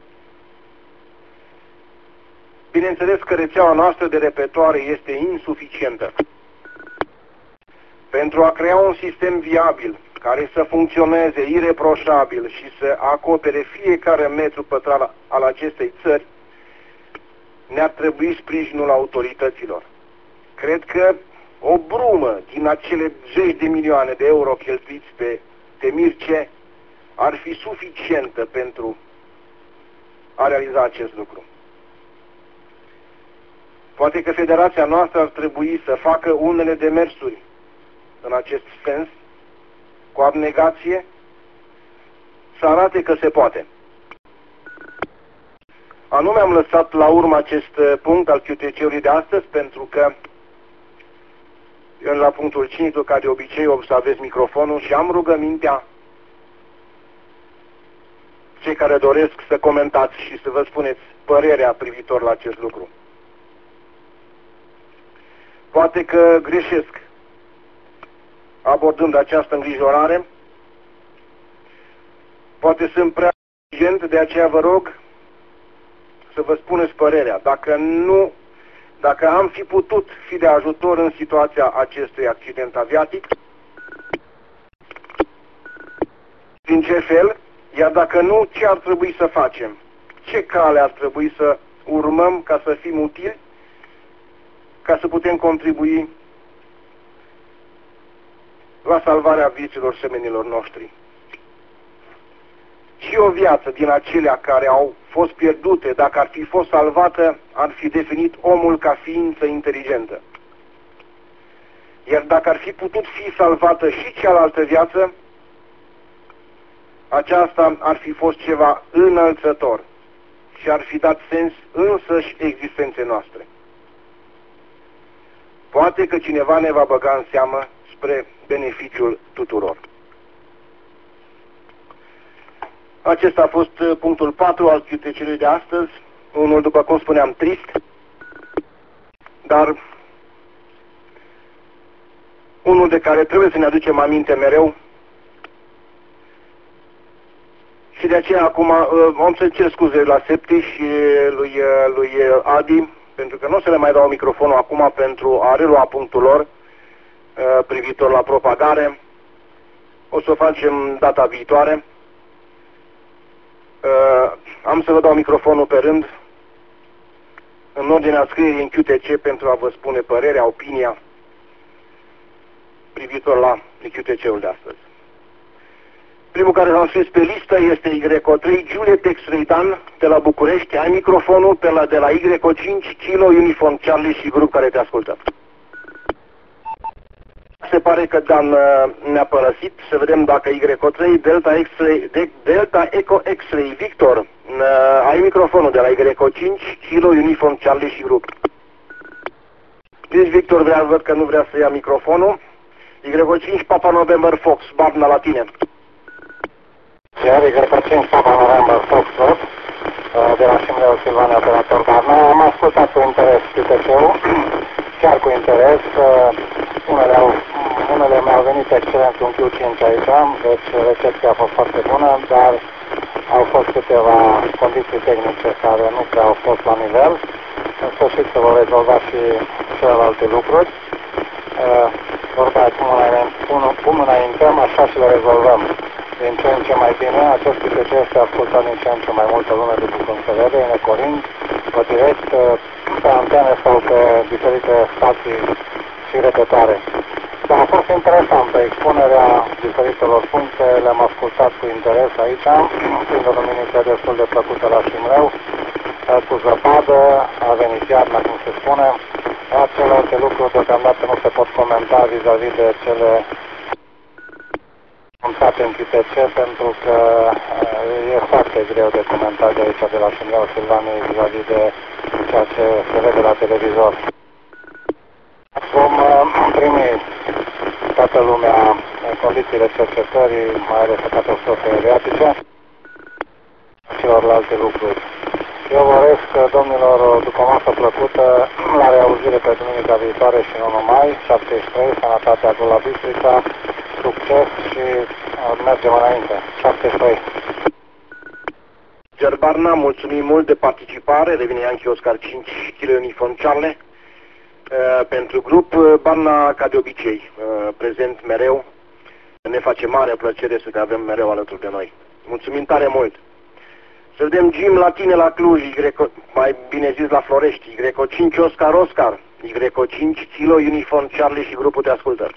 Bineînțeles că rețeaua noastră de repertoare este insuficientă. Pentru a crea un sistem viabil care să funcționeze ireproșabil și să acopere fiecare metru pătrat al acestei țări, ne-ar trebui sprijinul autorităților. Cred că o brumă din acele zeci de milioane de euro cheltuiți pe Temirce ar fi suficientă pentru a realiza acest lucru. Poate că federația noastră ar trebui să facă unele demersuri în acest sens, cu abnegație, să arate că se poate. Anume am lăsat la urmă acest punct al Q T C-ului de astăzi, pentru că eu la punctul cinci, ca de obicei, observez microfonul și am rugămintea cei care doresc să comentați și să vă spuneți părerea privitor la acest lucru. Poate că greșesc abordând această îngrijorare, poate sunt prea exigent, de aceea vă rog să vă spuneți părerea. Dacă nu, dacă am fi putut fi de ajutor în situația acestui accident aviatic, din ce fel, iar dacă nu, ce ar trebui să facem? Ce cale ar trebui să urmăm ca să fim utili, ca să putem contribui la salvarea vieților semenilor noștri? Și o viață din acelea care au fost pierdute, dacă ar fi fost salvată, ar fi definit omul ca ființă inteligentă. Iar dacă ar fi putut fi salvată și cealaltă viață, aceasta ar fi fost ceva înălțător și ar fi dat sens însăși existenței noastre. Poate că cineva ne va băga în seamă spre beneficiul tuturor. Acesta a fost punctul patru al Q T C-ului de astăzi, unul, după cum spuneam, trist, dar unul de care trebuie să ne aducem aminte mereu. Și de aceea acum am să cer scuze la Septi și lui, lui Adi, pentru că nu o să le mai dau microfonul acum pentru a relua punctul lor privitor la propagare. O să o facem data viitoare. Uh, am să vă dau microfonul pe rând în ordinea scrierii în Q T C pentru a vă spune părerea, opinia privitor la Q T C-ul de astăzi. Primul care l-am scris pe listă este Y O trei Juliet X-Ray Dan de la București. Ai microfonul pe la, de la Y O cinci Kilo Uniform Charlie și grup care te ascultă. Se pare că Dan uh, ne-a părăsit. Să vedem dacă Y O trei Delta X-Ray de, Delta Echo X-Ray Victor. Uh, ai microfonul de la Y O cinci Kilo Uniform Charlie și grup. Deci Victor vrea, văd că nu vrea să ia microfonul. Y O cinci Papa November Fox, Barna la tine. Iar Y O cinci Papa November Fox, de la Simleu Silvania, operator Barna. Am ascultat cu interes Q T C-ul, chiar cu interes. Unele, au, unele mi-au venit excelent un Q cinci aici, deci recepția a fost foarte bună, dar au fost câteva condiții tehnice care nu prea au fost la nivel. În sfârșit se vor rezolva și celelalte lucruri. Vorba cum înaintăm, așa și le rezolvăm. Din ce în ce mai bine, acest Q T C este ascultat din ce în ce mai multă lume, după cum se vede, în Ecorind, pe direct, pe antene sau pe diferite stații și repetare. Dar a fost interesantă expunerea diferitelor puncte, le-am ascultat cu interes aici, fiind o duminică destul de plăcută la Simleu, cu zăpadă, a venit iarna, cum se spune, dar celelalte lucruri deocamdată nu se pot comenta vis-a-vis de cele montate în Q T C, pentru că e foarte greu de comentat de aici, de la Simleu Silvanii, vis-a-vis de ceea ce se vede la televizor. Vom primi toată lumea în condițiile cercetării, mai ales catastrofe aviatice, celorlalte lucruri. Eu vă urez, domnilor, după masă plăcută, la reauzire pe duminica viitoare și nu numai, șaptezeci și trei, sănătatea cu la Bistrița, succes și mergem înainte. șaptezeci și trei. Gerbarna, mulțumim mult de participare, revine Yankee Oscar cinci Kilo Uniform Charlie. Uh, pentru grup, uh, Barna, ca de obicei, uh, prezent mereu, Ne face mare plăcere să te avem mereu alături de noi. Mulțumim tare mult. Să vedem Jim la tine la Cluj, y, mai bine zis la Florești, Y cinci Oscar Oscar, Y cinci Kilo Uniform Charlie și grupul te ascultă.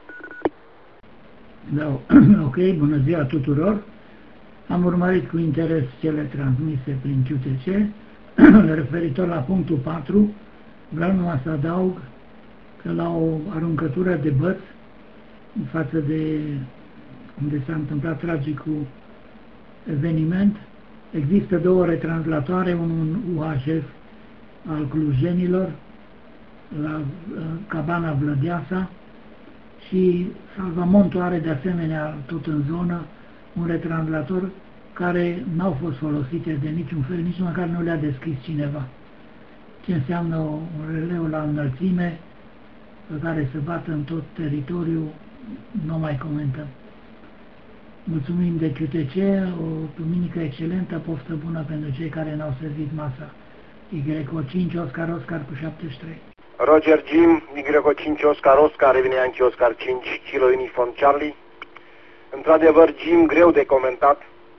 Da, ok, bună ziua tuturor. Am urmărit cu interes cele transmise prin Q T C. Referitor la punctul patru, vreau numai să adaug că la o aruncătură de băți în față de unde s-a întâmplat tragicul eveniment, există două retranslatoare, unul U H F al clujenilor la Cabana Vlădeasa și Salvamontul are de asemenea tot în zonă un retranslator care n-au fost folosite de niciun fel, nici măcar nu le-a deschis cineva. Ce înseamnă un releu la înălțime pe care se bată în tot teritoriul, nu mai comentăm. Mulțumim de Q T C, o duminică excelentă, poftă bună pentru cei care n-au servit masa. Y cinci Oscar Oscar cu șaptezeci și trei. Roger Jim, Y cinci Oscar Oscar, revine Yankee Oscar cinci Kilo Uniform Charlie. Într-adevăr, Jim, greu de comentat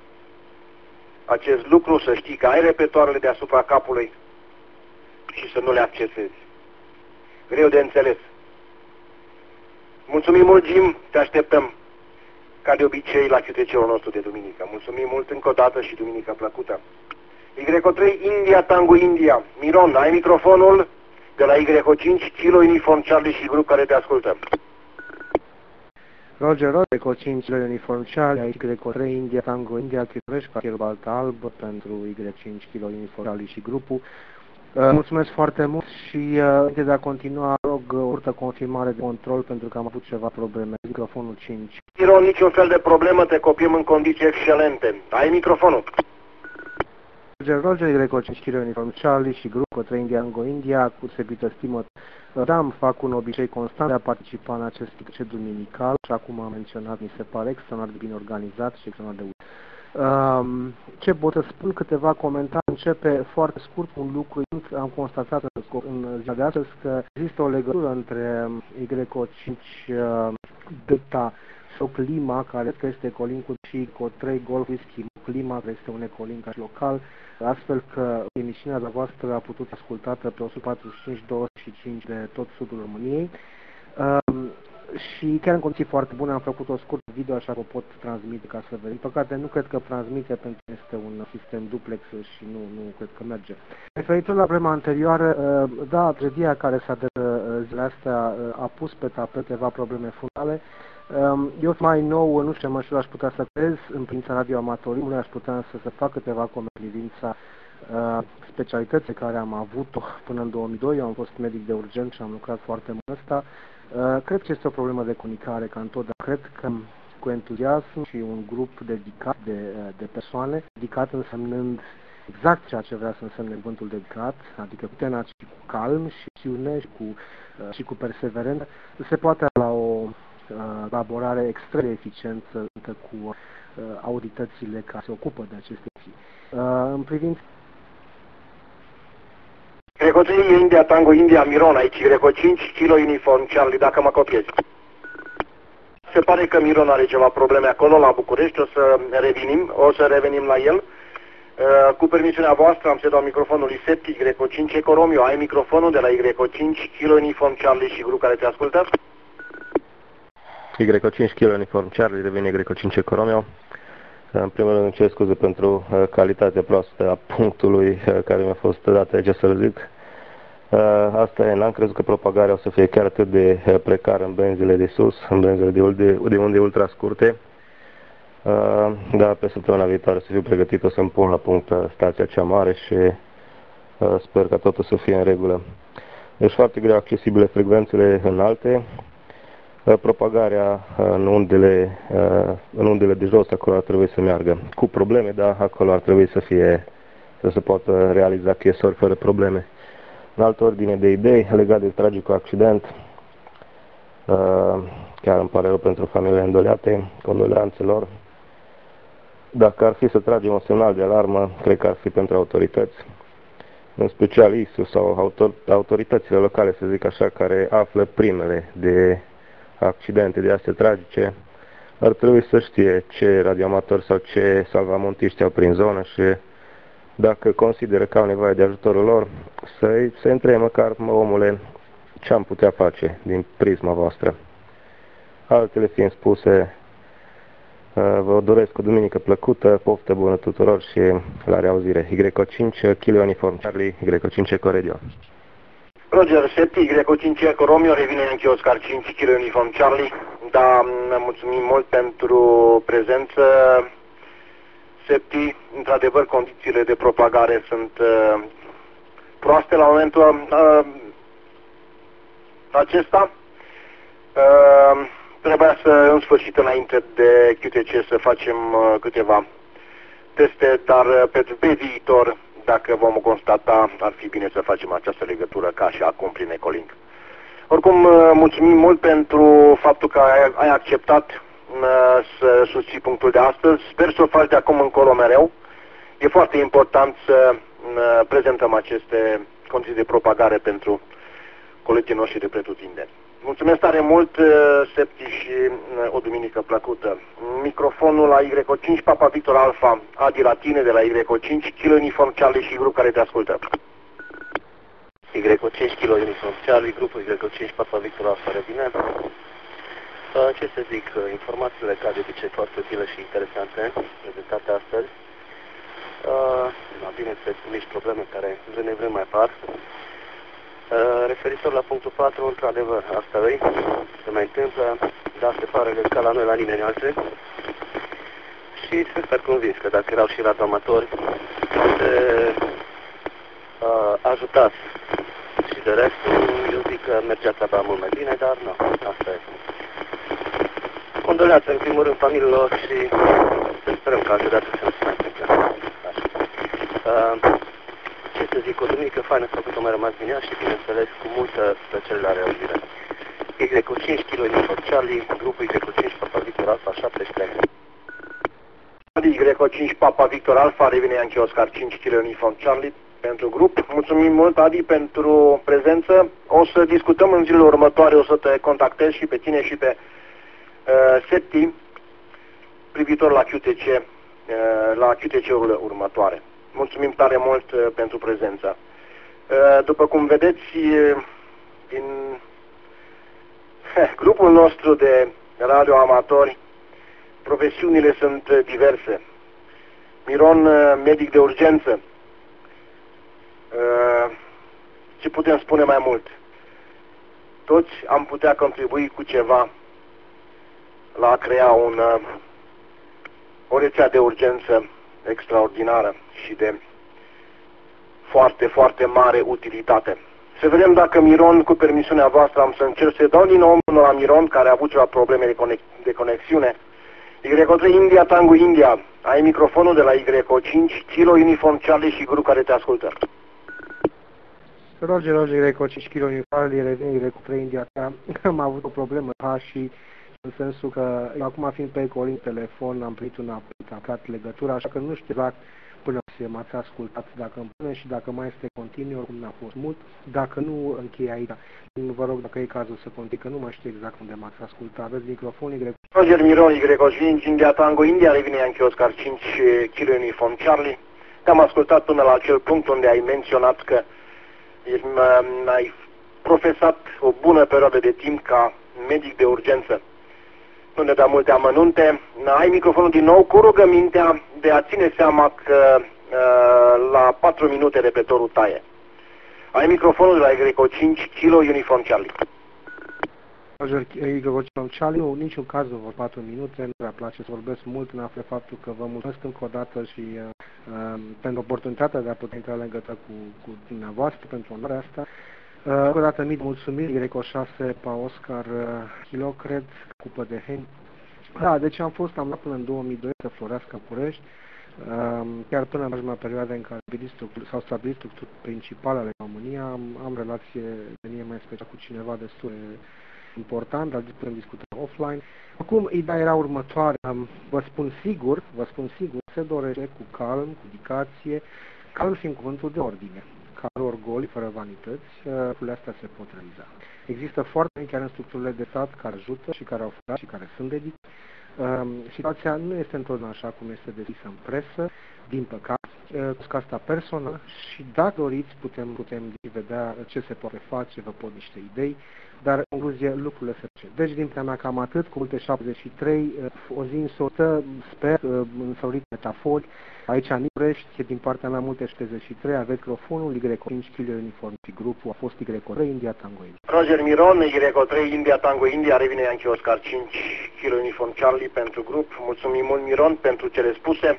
acest lucru, să știi că ai repetoarele deasupra capului și să nu le accesezi. Greu de înțeles. Mulțumim mult, Jim, te așteptăm ca de obicei la Q T C-ul nostru de duminică. Mulțumim mult încă o dată și duminică plăcută. Y trei India Tango India. Miron, ai microfonul de la Y cinci Kilo Uniform Charlie și grup care te ascultă. Roger, Roger, Y cinci Kilo Uniform Charlie, Y trei India Tango India, Chirorești, cartier Balta Alb pentru Y cinci Kilo Uniform Charlie și grupul. Uh, mulțumesc foarte mult și uh, înainte de a continua, rog o scurtă confirmare de control pentru că am avut ceva probleme. Microfonul cinci. Miron, niciun fel de problemă, te copiem în condiții excelente. Ai microfonul. Roger, Roger, Y cinci Kilo Uniform Charlie și grupul trei India Tango India, cu sebită stimă. Da, îmi fac un obicei constant de a participa în acest ce duminical și acum am menționat, mi se pare extraordinar de bine organizat și extraordinar de util. Um, ce pot să spun? Câteva comentarii. Începe foarte scurt un lucru. Am constatat în ziua de astăzi că există o legătură între Y cinci uh, Delta și Oclima, care este colincul și I C trei Golf Whisky Oclima, care este un ecolinc local, astfel că emisiunea voastră a putut ascultată pe o sută patruzeci și cinci douăzeci și cinci de tot sudul României. Um, și chiar în condiții foarte bune am făcut o scurt video, așa că o pot transmite ca să vedem. Păcate, nu cred că transmite pentru că este un sistem duplex și nu, nu cred că merge. Referitor la problema anterioară, da, tragedia care s-a de zilele astea a pus pe tapet ceva probleme fundamentale. Eu mai nou, nu știu ce măsură aș putea să crez în privința radioamatorismului, aș putea să se facă câteva comentarii în privința specialității care am avut-o până în două mii doi. Eu am fost medic de urgență și am lucrat foarte mult ăsta. Uh, cred că este o problemă de comunicare, ca întotdeauna. Cred că cu entuziasm și un grup dedicat de, de persoane, dedicat însemnând exact ceea ce vrea să însemne cuvântul dedicat, adică cu tenacitate și cu calm și acțiune și cu, uh, și cu perseverență, se poate la o uh, elaborare extrem de eficientă cu uh, autoritățile care se ocupă de aceste chestii. Uh, în privință Y trei India Tango India Miron, aici Y cinci Kilo Uniform Charlie, dacă mă copiezi. Se pare că Miron are ceva probleme acolo la București, o să revenim, o să revenim la el. Uh, cu permisiunea voastră am să dau microfonul lui Septi, Y cinci Eco Romeo, ai microfonul de la Y cinci Kilo Uniform Charlie și grup care te ascultă. Y cinci Kilo Uniform Charlie, devine Y cinci Eco Romeo. În primul rând, cer scuze pentru uh, calitatea proastă a punctului uh, care mi-a fost dat aici să zic. Uh, asta e, n-am crezut că propagarea o să fie chiar atât de uh, precară în benzile de sus, în benzile de, de, de unde ultra scurte. Uh, dar pe săptămâna viitoare să fiu pregătit, o să-mi pun la punct uh, stația cea mare și uh, sper că totul să fie în regulă. Deci foarte greu accesibile frecvențele înalte. Propagarea în undele, în undele de jos, acolo ar trebui să meargă cu probleme, dar acolo ar trebui să fie, să se poată realiza chesori fără probleme. În altă ordine de idei, legat de tragicul accident, chiar îmi pare rău pentru familiile îndoliate, condoleanțelor. Dacă ar fi să tragem un semnal de alarmă, cred că ar fi pentru autorități, în special I S U sau autoritățile locale, să zic așa, care află primele de accidente de astea tragice, ar trebui să știe ce radioamatori sau ce salvamontiști au prin zonă și dacă consideră că au nevoie de ajutorul lor, să se întrebe măcar, mă, omule, ce am putea face din prisma voastră. Altele fiind spuse, vă doresc o duminică plăcută, poftă bună tuturor și la reauzire. Y O cinci, Kilo Uniform Charlie, Y O cinci Eco Radio. Roger, Septi, Y O cinci Eco Romeo, revine Yankee Oscar cinci, Kilo Uniform Charlie. Da, mulțumim mult pentru prezență. Septi, într-adevăr, condițiile de propagare sunt uh, proaste la momentul uh, acesta. Uh, Trebuia să, în sfârșit, înainte de Q T C, să facem uh, câteva teste, dar uh, pe, pe viitor, dacă vom constata, ar fi bine să facem această legătură ca și acum prin Ecolink. Oricum, uh, mulțumim mult pentru faptul că ai, ai acceptat uh, să susții punctul de astăzi. Sper să o faci de acum încolo mereu. E foarte important să uh, prezentăm aceste condiții de propagare pentru colegii noștri de pretutindeni. Mulțumesc tare mult, Septi, și o duminică plăcută. Microfonul la Y O cinci, Papa Victor Alpha, Adi la tine de la Y O cinci, Kilo Uniform Charlie și grup care te ascultă. Y O cinci, Kilo Uniform Charlie, grupul Y O cinci, Papa Victor Alpha, revine. Ce să zic, informațiile ca de obicei foarte utile și interesante prezentate astăzi. Bineînțeles, mici probleme care vreme vreme mai apar. Uh, referitor la punctul patru, într-adevăr, asta e, se mai întâmplă, dar se pare că ca la noi, la nimeni alții. Și sunt super convins că dacă erau și radioamatori, poate uh, ajutați. Și de restul, eu zic că mergea treaba mult mai bine, dar nu, asta e. Condoleați în primul rând familiilor și să sperăm că altădată să nu se mai întâmple. Uh, Ce să zic, o duminică faină, s-a făcut-o mai rămas din ea și, bineînțeles, cu multă plăcere la reauzire. Y O cinci, Kilo Uniform Charlie, grupul Y O cinci, Papa Victor Alpha, șaptesprezece. Y O cinci, Papa Victor Alpha, revine Yankee Oscar cinci, Kilo Uniform Charlie, pentru grup. Mulțumim mult, Adi, pentru prezență. O să discutăm în zilele următoare, o să te contactez și pe tine și pe uh, Septi, privitor la Q T C, uh, la Q T C-urile următoare. Mulțumim tare mult uh, pentru prezența. Uh, după cum vedeți, uh, din uh, grupul nostru de radioamatori, profesiunile sunt uh, diverse. Miron, uh, medic de urgență. Uh, ce putem spune mai mult? Toți am putea contribui cu ceva la a crea un, uh, o rețea de urgență extraordinară și de foarte, foarte mare utilitate. Să vedem dacă Miron, cu permisiunea voastră, am să încerc să dau din nou la Miron, care a avut ceva probleme de, conex de conexiune. Y O trei India, Tango India, ai microfonul de la Y O cinci, Kilo Uniform Charlie și grup care te ascultă. Roger, Roger, Y O cinci, Kilo Uniform Charlie, revin Y O trei India, am avut o problemă ha, și în sensul că acum fiind pe Ecolink telefon am primit un apărat legătura, așa că nu știu exact până se m-ați ascultat dacă îmi pune și dacă mai este continuu, oricum n-a fost mult, dacă nu închei aici. Vă rog dacă e cazul să continui, că nu mai știu exact unde m-ați ascultat. Aveți microfon Y. Roger Miron, Y O cinci, India Tango India, revine Yankee Oscar cinci, Kilo Uniform Charlie. Te-am ascultat până la acel punct unde ai menționat că ai profesat o bună perioadă de timp ca medic de urgență. Nu ne dă multe amănunte. Ai microfonul din nou cu rugămintea de a ține seama că uh, la patru minute repetorul taie. Ai microfonul de la Y O cinci, Kilo Uniform Charlie. Roger, Y O cinci Charlie, nu, niciun caz nu vor patru minute, nu prea place să vorbesc mult, în află faptul că vă mulțumesc încă o dată și uh, uh, pentru oportunitatea de a putea intra în legătură cu, cu dumneavoastră, pentru onoarea asta. Uh, încă o dată mii de mulțumiri, Y O șase, Pa Oscar, uh, Kilo, cred, cupă de Hen. Da, deci am fost, am luat până în două mii doi să florească București, uh, chiar până în ultima perioadă în care s-au stabilit structuri principale ale România, am, am relație de mai special cu cineva destul de important, dar putem discuta offline. Acum, ideea era următoare, um, vă spun sigur, vă spun sigur, se dorește cu calm, cu dedicație, calm fiind cuvântul de ordine. Fără orgoli, fără vanități, lucrurile astea se pot realiza. Există foarte mult chiar în structurile de stat care ajută și care au furat și care sunt dedicați. Situația nu este întotdeauna așa cum este descrisă în presă, din păcate, cu asta personal, și dacă doriți putem, putem vedea ce se poate face, vă pot niște idei, dar în concluzie lucrurile se face. Deci din mea cam atât, cu multe șaptezeci și trei, o zi însotă, sper, însăurit metafori, aici în Iurești, din partea mea multe șaptezeci și trei, aveți microfonul, Y cinci Kilo Uniform și grupul a fost Y trei India Tango India. Roger Miron, Y trei India Tango India, revine Yankee Oscar cinci Kilo Uniform Charlie pentru grup. Mulțumim mult, Miron, pentru cele spuse.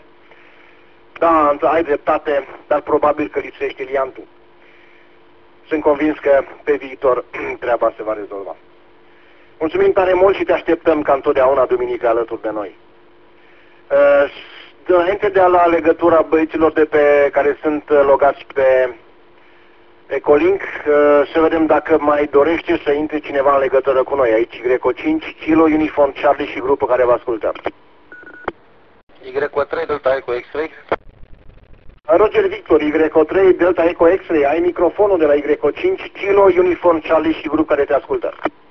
Da, ai dreptate, dar probabil că lipsește liantul. Sunt convins că pe viitor treaba se va rezolva. Mulțumim tare mult și te așteptăm ca întotdeauna duminică alături de noi. Uh, înainte de a lua legătura băieților de pe care sunt logați pe Ecolink, uh, să vedem dacă mai dorește să intre cineva în legătură cu noi. Aici Y cinci Kilo Uniform Charlie și grupul care vă ascultă. Y trei Delta Echo X-Ray. Roger Victor, Y trei Delta Echo X-Ray, ai microfonul de la Y cinci Kilo Uniform Charlie și grup care te ascultă.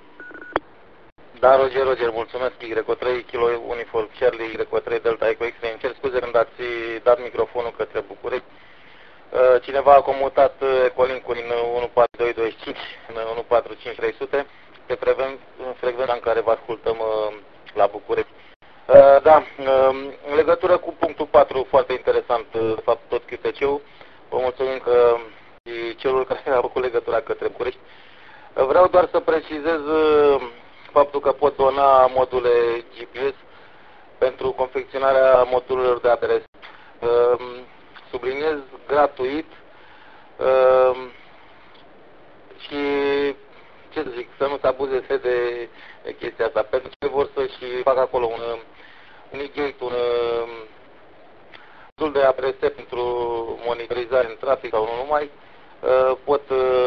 Da, Roger, Roger, mulțumesc. Y trei Kilo Uniform Charlie, Y trei Delta Echo X-Ray. Îmi cer scuze când ați dat microfonul către București. Cineva a comutat Ecolink-uri în unu patru doi doi cinci, în unu patru cinci trei zero zero, pe frecvența în care vă ascultăm la București. Uh, da, uh, în legătură cu punctul patru, foarte interesant, de fapt tot Q T C-ul, vă mulțumim că și celul care a făcut legătura către București. Uh, vreau doar să precizez uh, faptul că pot dona module G P S pentru confecționarea modulelor de adres. Uh, subliniez gratuit uh, și ce să zic, să nu se abuzeze de chestia asta, pentru că vor să-și facă acolo un, un e-gate, un modul de adrese pentru monitorizare în trafic sau nu numai, pot,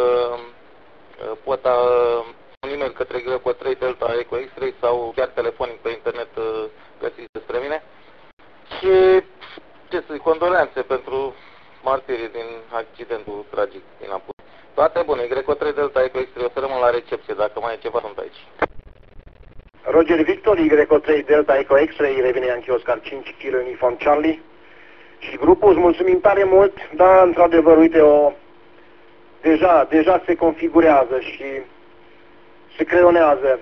pot un e-mail către Y trei Delta Echo X-Ray sau chiar telefonic pe internet găsiți despre mine. Și ce să zic, condoleanțe pentru martirii din accidentul tragic din Apus. Toate bune, Y trei Delta Echo X-Ray, o să rămân la recepție, dacă mai e ceva sunt aici. Roger Victor, Y trei Delta Echo X-Ray, revine Yankee Oscar cinci Kilo Uniform Charlie și grupul, îți mulțumim tare mult, dar într-adevăr, uite, o, deja, deja se configurează și se creionează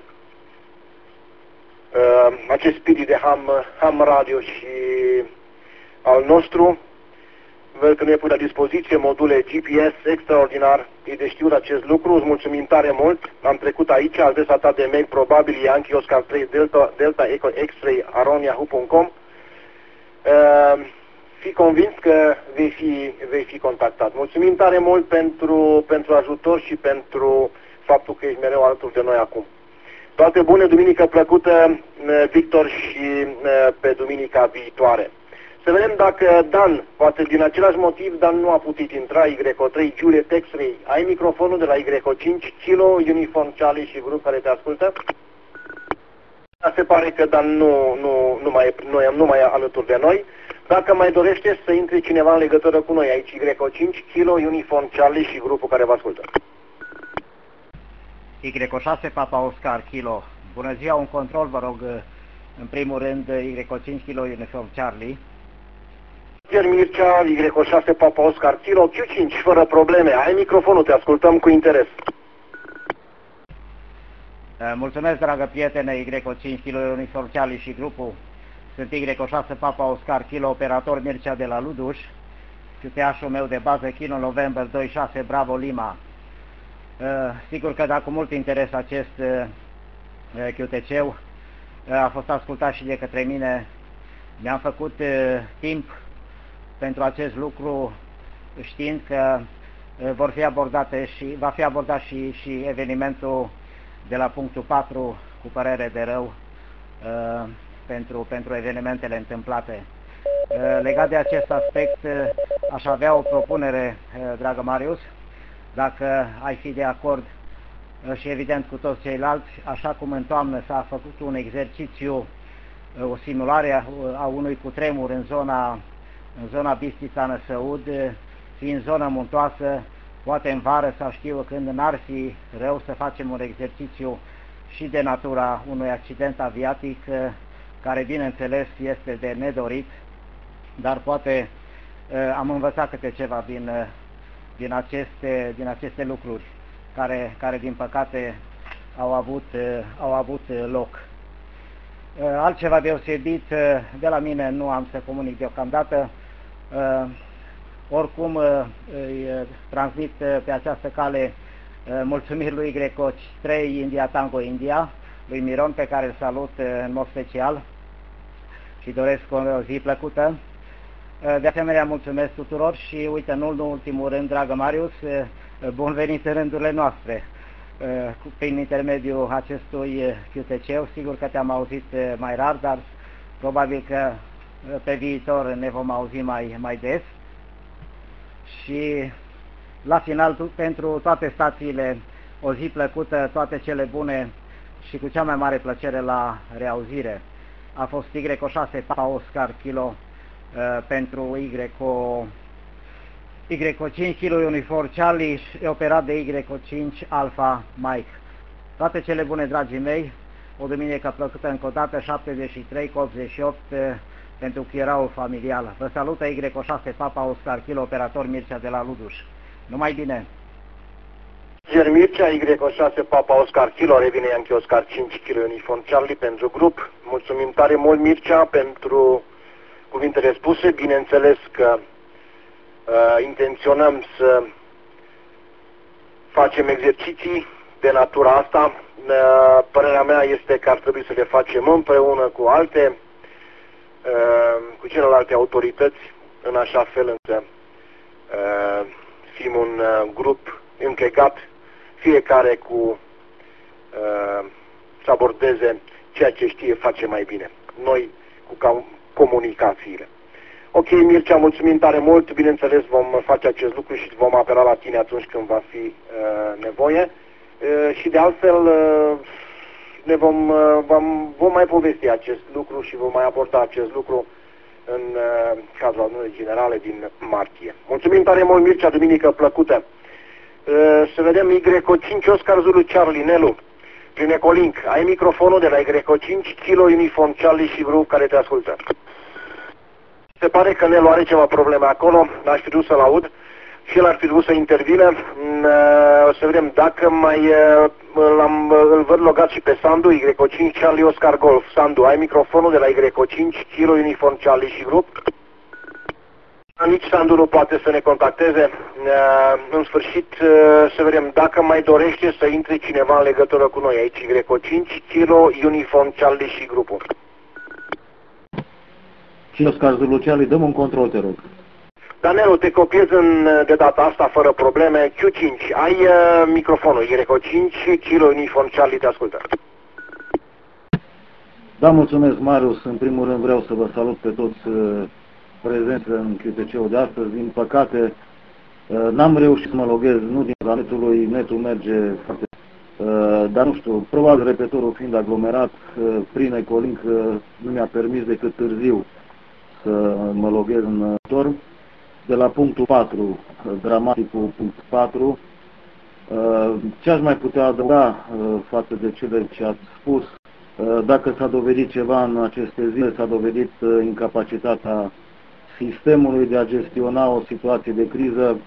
uh, acest spirit de ham, ham radio și al nostru. Văd că nu e pus la dispoziție module G P S extraordinar, e de știut acest lucru, îți mulțumim tare mult, am trecut aici, adresa ta de mail probabil Yankee Oscar trei Delta, Delta Echo X-Ray arond yahoo punct com. Uh, fi convins că vei fi, vei fi contactat. Mulțumim tare mult pentru, pentru ajutor și pentru faptul că ești mereu alături de noi acum. Toate bune, duminică plăcută, Victor, și pe duminica viitoare. Să vedem dacă Dan, poate din același motiv, Dan nu a putut intra, Y trei Juliet X-Ray. Ai microfonul de la Y cinci Kilo Uniform Charlie și grup care te ascultă? Se pare că Dan nu, nu, nu, mai, nu, nu mai e alături de noi. Dacă mai dorește să intre cineva în legătură cu noi, aici Y cinci Kilo Uniform Charlie și grupul care vă ascultă. Y șase Papa Oscar Kilo. Bună ziua, un control, vă rog, în primul rând Y cinci Kilo Uniform Charlie. Mircea, Y șase Papa Oscar Kilo, Q cinci, fără probleme. Ai microfonul, te ascultăm cu interes. Mulțumesc, dragă prietene, Y cinci Kilo Uniform Charlie și grupul. Sunt Y șase Papa Oscar Kilo, operator Mircea de la Luduș. Q T H-ul meu de bază Kilo November doi șase Bravo Lima. Sigur că da cu mult interes acest Q T C a fost ascultat și de către mine. Mi-am făcut timp pentru acest lucru, știind că vor fi abordate și va fi abordat și, și evenimentul de la punctul patru cu părere de rău uh, pentru, pentru evenimentele întâmplate. Uh, legat de acest aspect, uh, aș avea o propunere, uh, dragă Marius, dacă ai fi de acord uh, și evident cu toți ceilalți, așa cum în toamnă s-a făcut un exercițiu, uh, o simulare a, a unui cutremur în zona, în zona Bistița-Năsăud, uh, fiind zonă muntoasă, poate în vară sau știu când n-ar fi rău să facem un exercițiu și de natura unui accident aviatic care bineînțeles este de nedorit, dar poate am învățat câte ceva din, din, aceste, din aceste lucruri care, care din păcate au avut, au avut loc. Altceva deosebit de la mine nu am să comunic deocamdată. Oricum îi transmit pe această cale mulțumiri lui Greco trei India Tango India, lui Miron, pe care îl salut în mod special și doresc o zi plăcută. De asemenea, mulțumesc tuturor și, uite, nu în ultimul rând, dragă Marius, bun venit în rândurile noastre prin intermediul acestui Q T C. Sigur că te-am auzit mai rar, dar probabil că pe viitor ne vom auzi mai, mai des. Și la final, pentru toate stațiile, o zi plăcută, toate cele bune și cu cea mai mare plăcere la reauzire. A fost Y O șase Papa Oscar Kilo uh, pentru Y O Y O cinci Kilo Uniform Charlie, operat de Y O cinci Alpha Mike. Toate cele bune, dragii mei, o duminică plăcută încă o dată, șaptezeci și trei optzeci și opt pentru Chirau familial. Vă salută Y O șase Papa Oscar Kilo, operator Mircea de la Luduș. Numai bine! Iar Mircea, Y O șase Papa Oscar Kilo, revine Yankee Oscar cinci Kilo Uniform Charlie pentru grup. Mulțumim tare mult, Mircea, pentru cuvintele spuse. Bineînțeles că uh, intenționăm să facem exerciții de natura asta. Uh, părerea mea este că ar trebui să le facem împreună cu alte, uh, cu celelalte autorități, în așa fel încât uh, fim un uh, grup închegat, fiecare cu uh, să abordeze ceea ce știe face mai bine. Noi cu comunicațiile. Ok, Mircea, mulțumim tare mult. Bineînțeles, vom face acest lucru și vom apela la tine atunci când va fi uh, nevoie. Uh, și de altfel uh, ne vom, uh, vom, vom mai povesti acest lucru și vom mai aborda acest lucru în uh, cazul adunării generale din martie. Mulțumim tare mult, Mircea, duminică plăcută. Uh, să vedem Y O cinci Oscar Zulu Charlie, Nelu, prin Ecolink. Ai microfonul de la Y O cinci Kilo Uniform Charlie și grup care te ascultă. Se pare că Nelu are ceva probleme acolo, n-aș fi dus să-l aud și el ar fi vrut să intervină. Uh, o să vedem dacă mai uh, l-am, îl văd logat și pe Sandu, Y O cinci Charlie Oscar Golf. Sandu, ai microfonul de la Y O cinci Kilo Uniform Charlie și grup? Nici Sandu nu poate să ne contacteze. În sfârșit, să vedem dacă mai dorește să intre cineva în legătură cu noi aici. Y O cinci Kilo Uniform Charlie și grupul. Și Oscar Zulu Charlie, dăm un control, te rog. Danelu, te copiez în, de data asta fără probleme. Q cinci, ai uh, microfonul. Y O cinci Kilo Uniform Charlie, te ascultă. Da, mulțumesc, Marius. În primul rând vreau să vă salut pe toți uh, prezenți în Q T C-ul de astăzi. Din păcate, uh, n-am reușit să mă loghez, nu din la netului, netul merge foarte... Uh, dar nu știu, probabil repetorul fiind aglomerat, uh, prin Ecolink uh, nu mi-a permis decât târziu să mă loghez în tor. De la punctul patru, dramaticul punct patru, ce aș mai putea adăuga față de cele ce ați spus? Dacă s-a dovedit ceva în aceste zile, s-a dovedit incapacitatea sistemului de a gestiona o situație de criză,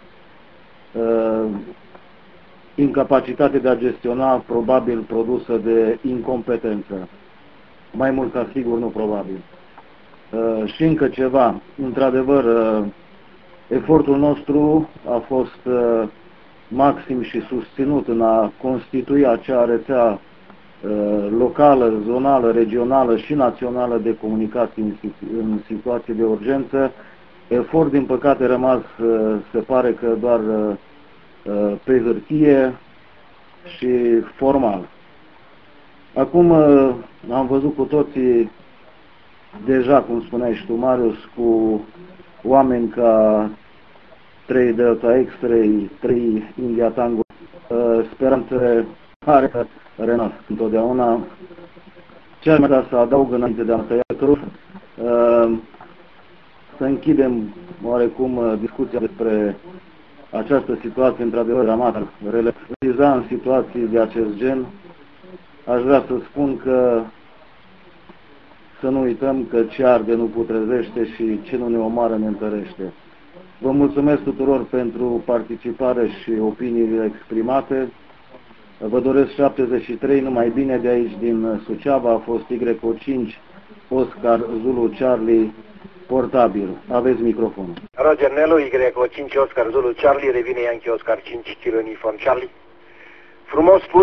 incapacitate de a gestiona probabil produsă de incompetență. Mai mult ca sigur, nu probabil. Și încă ceva, într-adevăr, efortul nostru a fost uh, maxim și susținut în a constitui acea rețea uh, locală, zonală, regională și națională de comunicații în, în situații de urgență. Efort, din păcate, rămas, uh, se pare că doar uh, pe hârtie și formal. Acum uh, am văzut cu toții deja, cum spuneai și tu, Marius, cu oameni ca trei Delta X-Ray, trei India Tango, uh, speranțe care renasc întotdeauna. Ce aș mai da să adaug înainte de a tăia cruș, uh, să închidem oarecum uh, discuția despre această situație într-adevăr dramatică. Relativiza în situații de acest gen, aș vrea să spun că să nu uităm că ce arde nu putrezește și ce nu ne omoară ne întărește. Vă mulțumesc tuturor pentru participare și opiniile exprimate. Vă doresc șaptezeci și trei, numai bine de aici din Suceava. A fost Y O cinci, Oscar Zulu Charlie, portabil. Aveți microfonul. Roger Nelu, Y O cinci, Oscar Zulu Charlie, revine Yankee Oscar cinci, Kilo Uniform Charlie. Frumos spus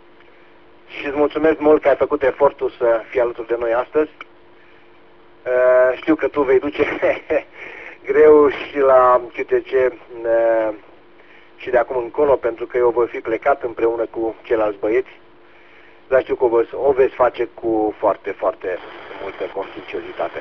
și îți mulțumesc mult că ai făcut efortul să fii alături de noi astăzi. Uh, știu că tu vei duce greu și la Q T C uh, și de acum încolo, pentru că eu voi fi plecat împreună cu ceilalți băieți, dar știu că o, vă, o veți face cu foarte, foarte multă conștiinciozitate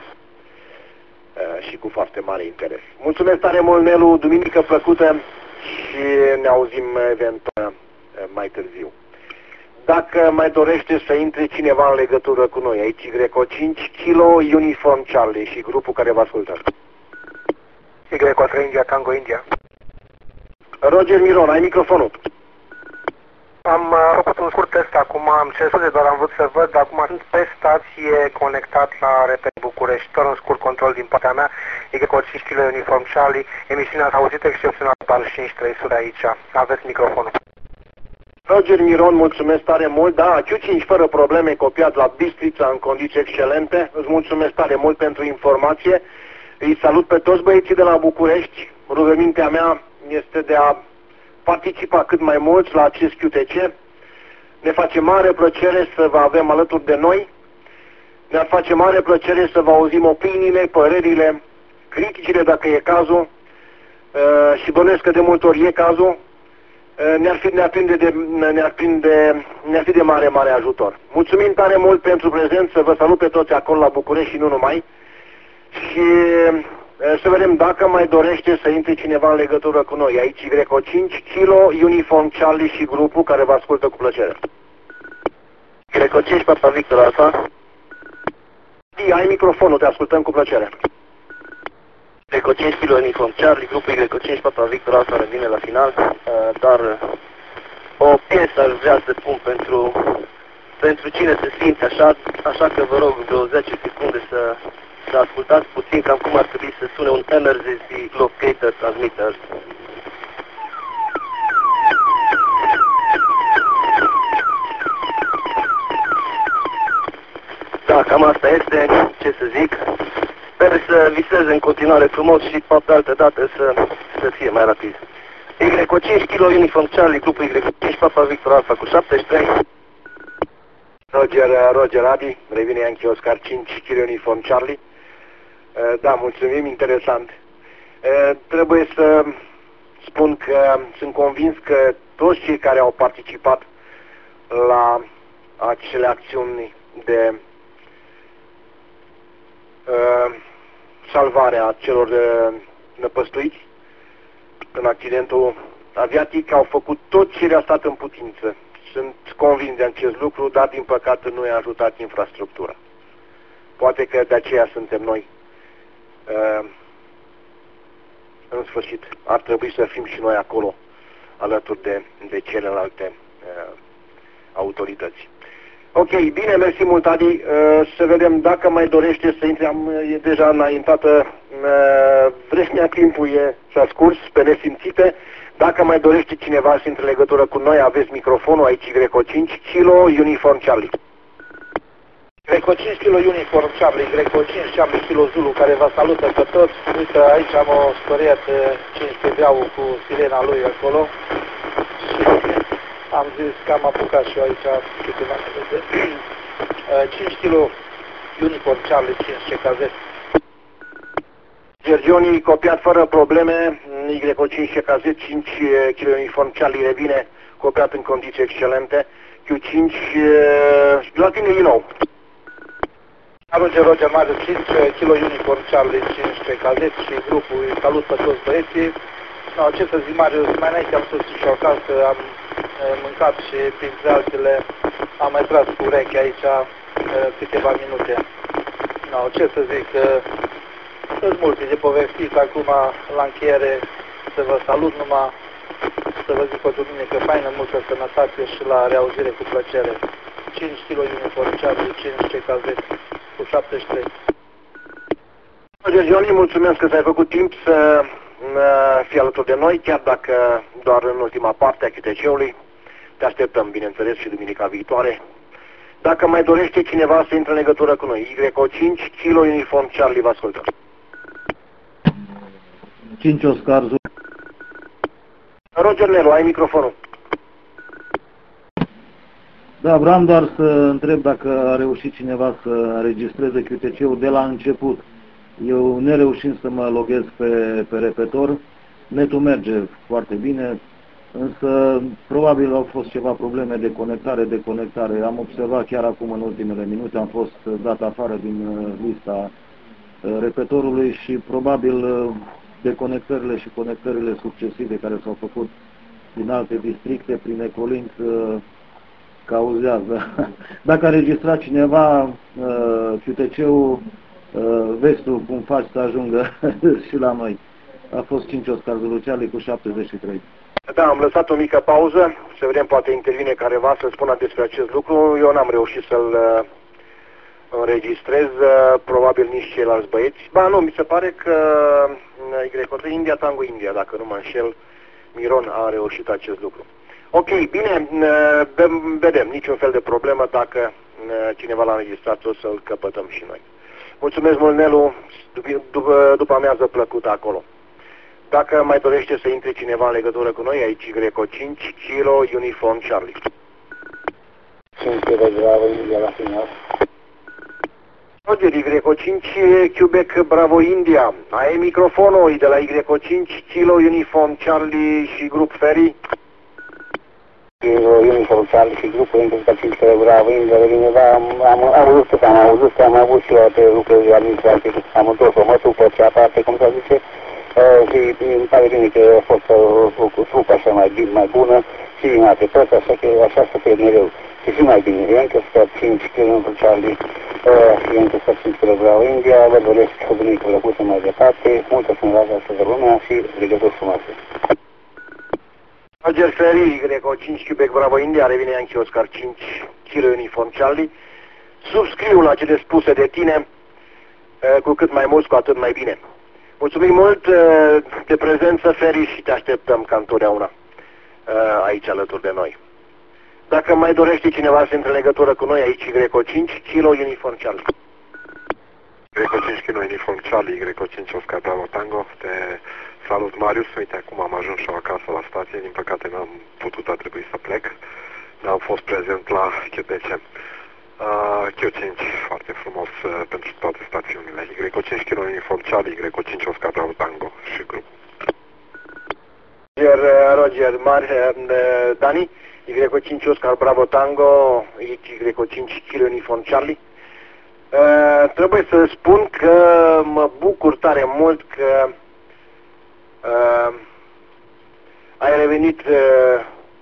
uh, și cu foarte mare interes. Mulțumesc tare mult, Nelu, duminică plăcută și ne auzim eventual uh, mai târziu. Dacă mai dorește să intre cineva în legătură cu noi, aici Y O cinci, Kilo Uniform Charlie și grupul care vă ascultă. Y O trei India, Tango India. Roger Miron, ai microfonul. Am uh, făcut un scurt test acum, am cer scuze, doar am vrut să văd, acum sunt pe stație conectat la R P București, doar un scurt control din partea mea, Y O cinci Kilo Uniform Charlie, emisiunea ați auzit excepțional pe cinci trei sute aici, aveți microfonul. Roger Miron, mulțumesc tare mult, da, Q cinci fără probleme, copiat la Bistrița în condiții excelente, îți mulțumesc tare mult pentru informație, îi salut pe toți băieții de la București, rugămintea mea este de a participa cât mai mulți la acest Q T C, ne face mare plăcere să vă avem alături de noi, ne face mare plăcere să vă auzim opiniile, părerile, criticile dacă e cazul uh, și bănuiesc că de multe ori e cazul. Ne-ar fi, ne-ar prinde de, ne-ar prinde, ne-ar fi de mare, mare ajutor. Mulțumim tare mult pentru prezență, vă salut pe toți acolo la București și nu numai. Și să vedem dacă mai dorește să intre cineva în legătură cu noi. Aici Y O cinci, Kilo Uniform Charlie și grupul care vă ascultă cu plăcere. Y O cinci, Papa Victor Alfa. Ai microfonul, te ascultăm cu plăcere. Y O cinci Kilo Uniform Charlie, grupul Y O cinci, Papa Victor Alfa revine la final, uh, dar uh, o piesă aș vrea să pun pentru, pentru cine se simte așa, așa că vă rog vreo zece secunde să, să ascultați puțin cam cum ar trebui să sune un Emergency Locator Transmitter. Da, cam asta este, ce să zic. Sper să viseze în continuare frumos și pe altă dată să, să fie mai rapid. Y O cinci Kilo Uniform Charlie, grupul Y O cinci, Papa Victor Alfa cu șaptezeci și trei. Roger, Roger Adi, revine Yankee Oscar cinci Kilo Uniform Charlie. Da, mulțumim, interesant. Trebuie să spun că sunt convins că toți cei care au participat la acele acțiuni de Uh, salvarea celor uh, năpăstuiți în accidentul aviatic au făcut tot ce le-a stat în putință. Sunt convins de acest lucru, dar din păcate nu i-a ajutat infrastructura. Poate că de aceea suntem noi. Uh, în sfârșit, ar trebui să fim și noi acolo, alături de, de celelalte uh, autorități. Ok, bine, mersi mult, Adi. Uh, să vedem dacă mai dorește să intre. Am, e deja înaintată uh, vremea, timpul e, s-a scurs pe nesimțite. Dacă mai dorește cineva să intre în legătură cu noi, aveți microfonul aici Y O cinci, Kilo Uniform Charlie. Y O cinci Kilo Uniform Charlie, Y O cinci Charlie Kilo Zulu, care vă salută pe toți. Uite, aici am o spăriat cincisprezece greau cu sirena lui acolo. Am zis că am apucat și eu aici câteva minute. cinci Kilo Uniform Charlie, cinci cazet. Gergioni copiat fără probleme, Y O cinci cazet, cinci Kilo Uniform Charlie revine, copiat în condiții excelente. Q cinci, la tine din nou. Roger, Roger, Marius, cinci Kilo Uniform Charlie, cinci cazet și grupul, salut pe toți băieții. No, ce să zic, Marius, mai înainte am sus și acasă, am mâncat și printre altele am mai tras cu ureche aici câteva minute. No, ce să zic, sunt multe de povestit acum la încheiere, să vă salut numai, să vă zic o duminică faină, multă sănătate și la reauzire cu plăcere. cinci Kilo Uniform Charlie, cinci cazet. cu șaptezeci și trei. Roger Johnny, mulțumesc că ți-ai făcut timp să fii alături de noi, chiar dacă doar în ultima parte a Q T C-ului. Te așteptăm, bineînțeles, și duminica viitoare. Dacă mai dorește cineva să intre în legătură cu noi, Y O cinci, Kilo Uniform Charlie, vă ascultă. cinci Oscar Zulu. Roger Nelu, ai microfonul. Da, vreau doar să întreb dacă a reușit cineva să înregistreze Q T C-ul de la început. Eu, nereușind să mă loghez pe, pe repetor, netul merge foarte bine, însă probabil au fost ceva probleme de conectare, de conectare. Am observat chiar acum în ultimele minute, am fost dat afară din lista repetorului și probabil deconectările și conectările succesive care s-au făcut din alte districte prin Ecolink cauzează. Dacă a registrat cineva Q T C-ul, vezi tu cum faci să ajungă și la noi. A fost cinci Oscar Zulu Charlie cu șaptezeci și trei. Da, am lăsat o mică pauză, să vedem, poate intervine careva să spună despre acest lucru. Eu n-am reușit să-l înregistrez, probabil nici ceilalți băieți. Ba nu, mi se pare că Y O India, Tango India, dacă nu mă înșel, Miron a reușit acest lucru. Ok, bine, vedem, niciun fel de problemă, dacă cineva l-a înregistrat, o să-l căpătăm și noi. Mulțumesc mult, Nelu, după, după amiază plăcută acolo. Dacă mai dorește să intre cineva în legătură cu noi, aici Y O cinci, Kilo Uniform Charlie. cinci Kilo Bravo India la final. Roger, Y O cinci, Quebec Bravo India. Ai microfonul de la Y O cinci, Kilo Uniform Charlie și grup Ferry. Kilo Uniform Charlie și grupul India cinci Kilo Bravo India, revine, da, am, am, am auzit că am auzit că am avut și eu alte lucruri administrative, am întors o măsupă cea parte, cum se zice, uh, și îmi pare bine că a fost o supă așa mai bine, mai bună și din alte părți, așa că așa să fie mereu. Și și mai bine, e încă stă cinci Kilo Charlie, uh, e încă stă cinci Kilo Bravo India, vă doresc o bunică plăcută mai departe, multă sănătate să lumea și legături frumoase. Roger Ferry, Y O cinci, Quebec Bravo India, revine Yankee Oscar cinci, Kilo Uniform Charlie. Subscriu la cele spuse de tine, cu cât mai mult, cu atât mai bine. Mulțumim mult de prezență, Ferry, și te așteptăm ca întotdeauna aici alături de noi. Dacă mai dorește cineva să intre în legătură cu noi, aici Y O cinci, Kilo Uniform Charlie. Y O cinci, Kilo Uniform Charlie, Y O cinci, Oscar Bravo Tango, te salut, Marius. Uite, acum am ajuns și eu acasă la stație, din păcate n-am putut, a trebuit să plec. N-am fost prezent la Q T C. Uh, Q cinci, foarte frumos uh, pentru toate stațiunile. Y O cinci, Kilo Uniform Charlie, Y O cinci, Oscar Bravo Tango și grup. Roger, Roger, Mari, Dani, Y O cinci, Oscar Bravo Tango, Y O cinci, Kilo Uniform Charlie. Uh, trebuie să spun că mă bucur tare mult că uh, ai revenit uh,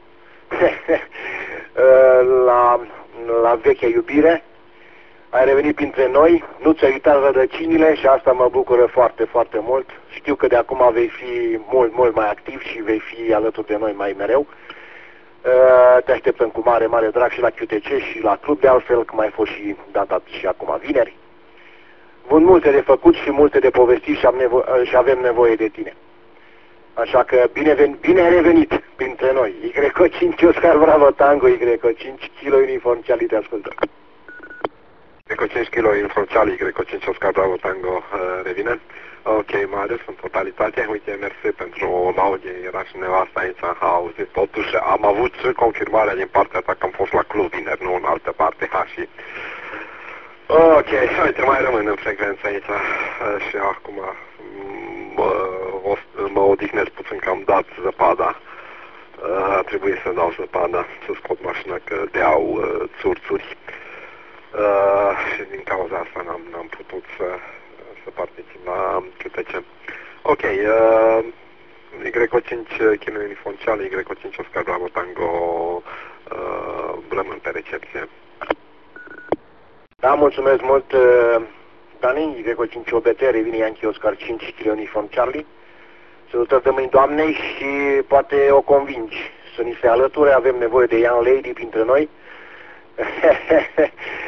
la, la vechea iubire, ai revenit printre noi, nu ți-ai uitat rădăcinile și asta mă bucură foarte, foarte mult. Știu că de acum vei fi mult, mult mai activ și vei fi alături de noi mai mereu. Te așteptăm cu mare, mare drag și la Q T C și la club, de altfel, că mai ai fost și data și acum vineri. Vând multe de făcut și multe de povestit și, am nevo și avem nevoie de tine. Așa că bine, bine ai revenit printre noi. Y O cinci, Oscar Bravo Tango, Y O cinci, Kilo Uniform Charlie, te ascultă. Y O cinci, Kilo Uniform Charlie, Y O cinci, Oscar Bravo Tango, uh, revine. Ok, Marius, în totalitate, uite, mersi pentru laudie, era și nevasta aici, a auzit, totuși am avut și confirmarea din partea ta că am fost la club vineri, nu în altă parte, ha, și... Ok, uite, mai rămân în frecvență aici și acum mă, o, mă odihnesc puțin că am dat zăpada, a trebuit să dau zăpada, să scot mașina că deau uh, țurțuri uh, și din cauza asta n-am putut să... să particip la Q T C. Ok, uh, Y O cinci, Kilo Uniform Charlie, Y O cinci, Oscar Bravo Tango, uh, rămân pe recepție. Da, mulțumesc mult, uh, Dani, Y O cinci O B T, revine Yankee Oscar cinci, Kilo Uniform Charlie. Salutări de mâini doamnei și poate o convingi să ni se alăture, avem nevoie de young lady printre noi.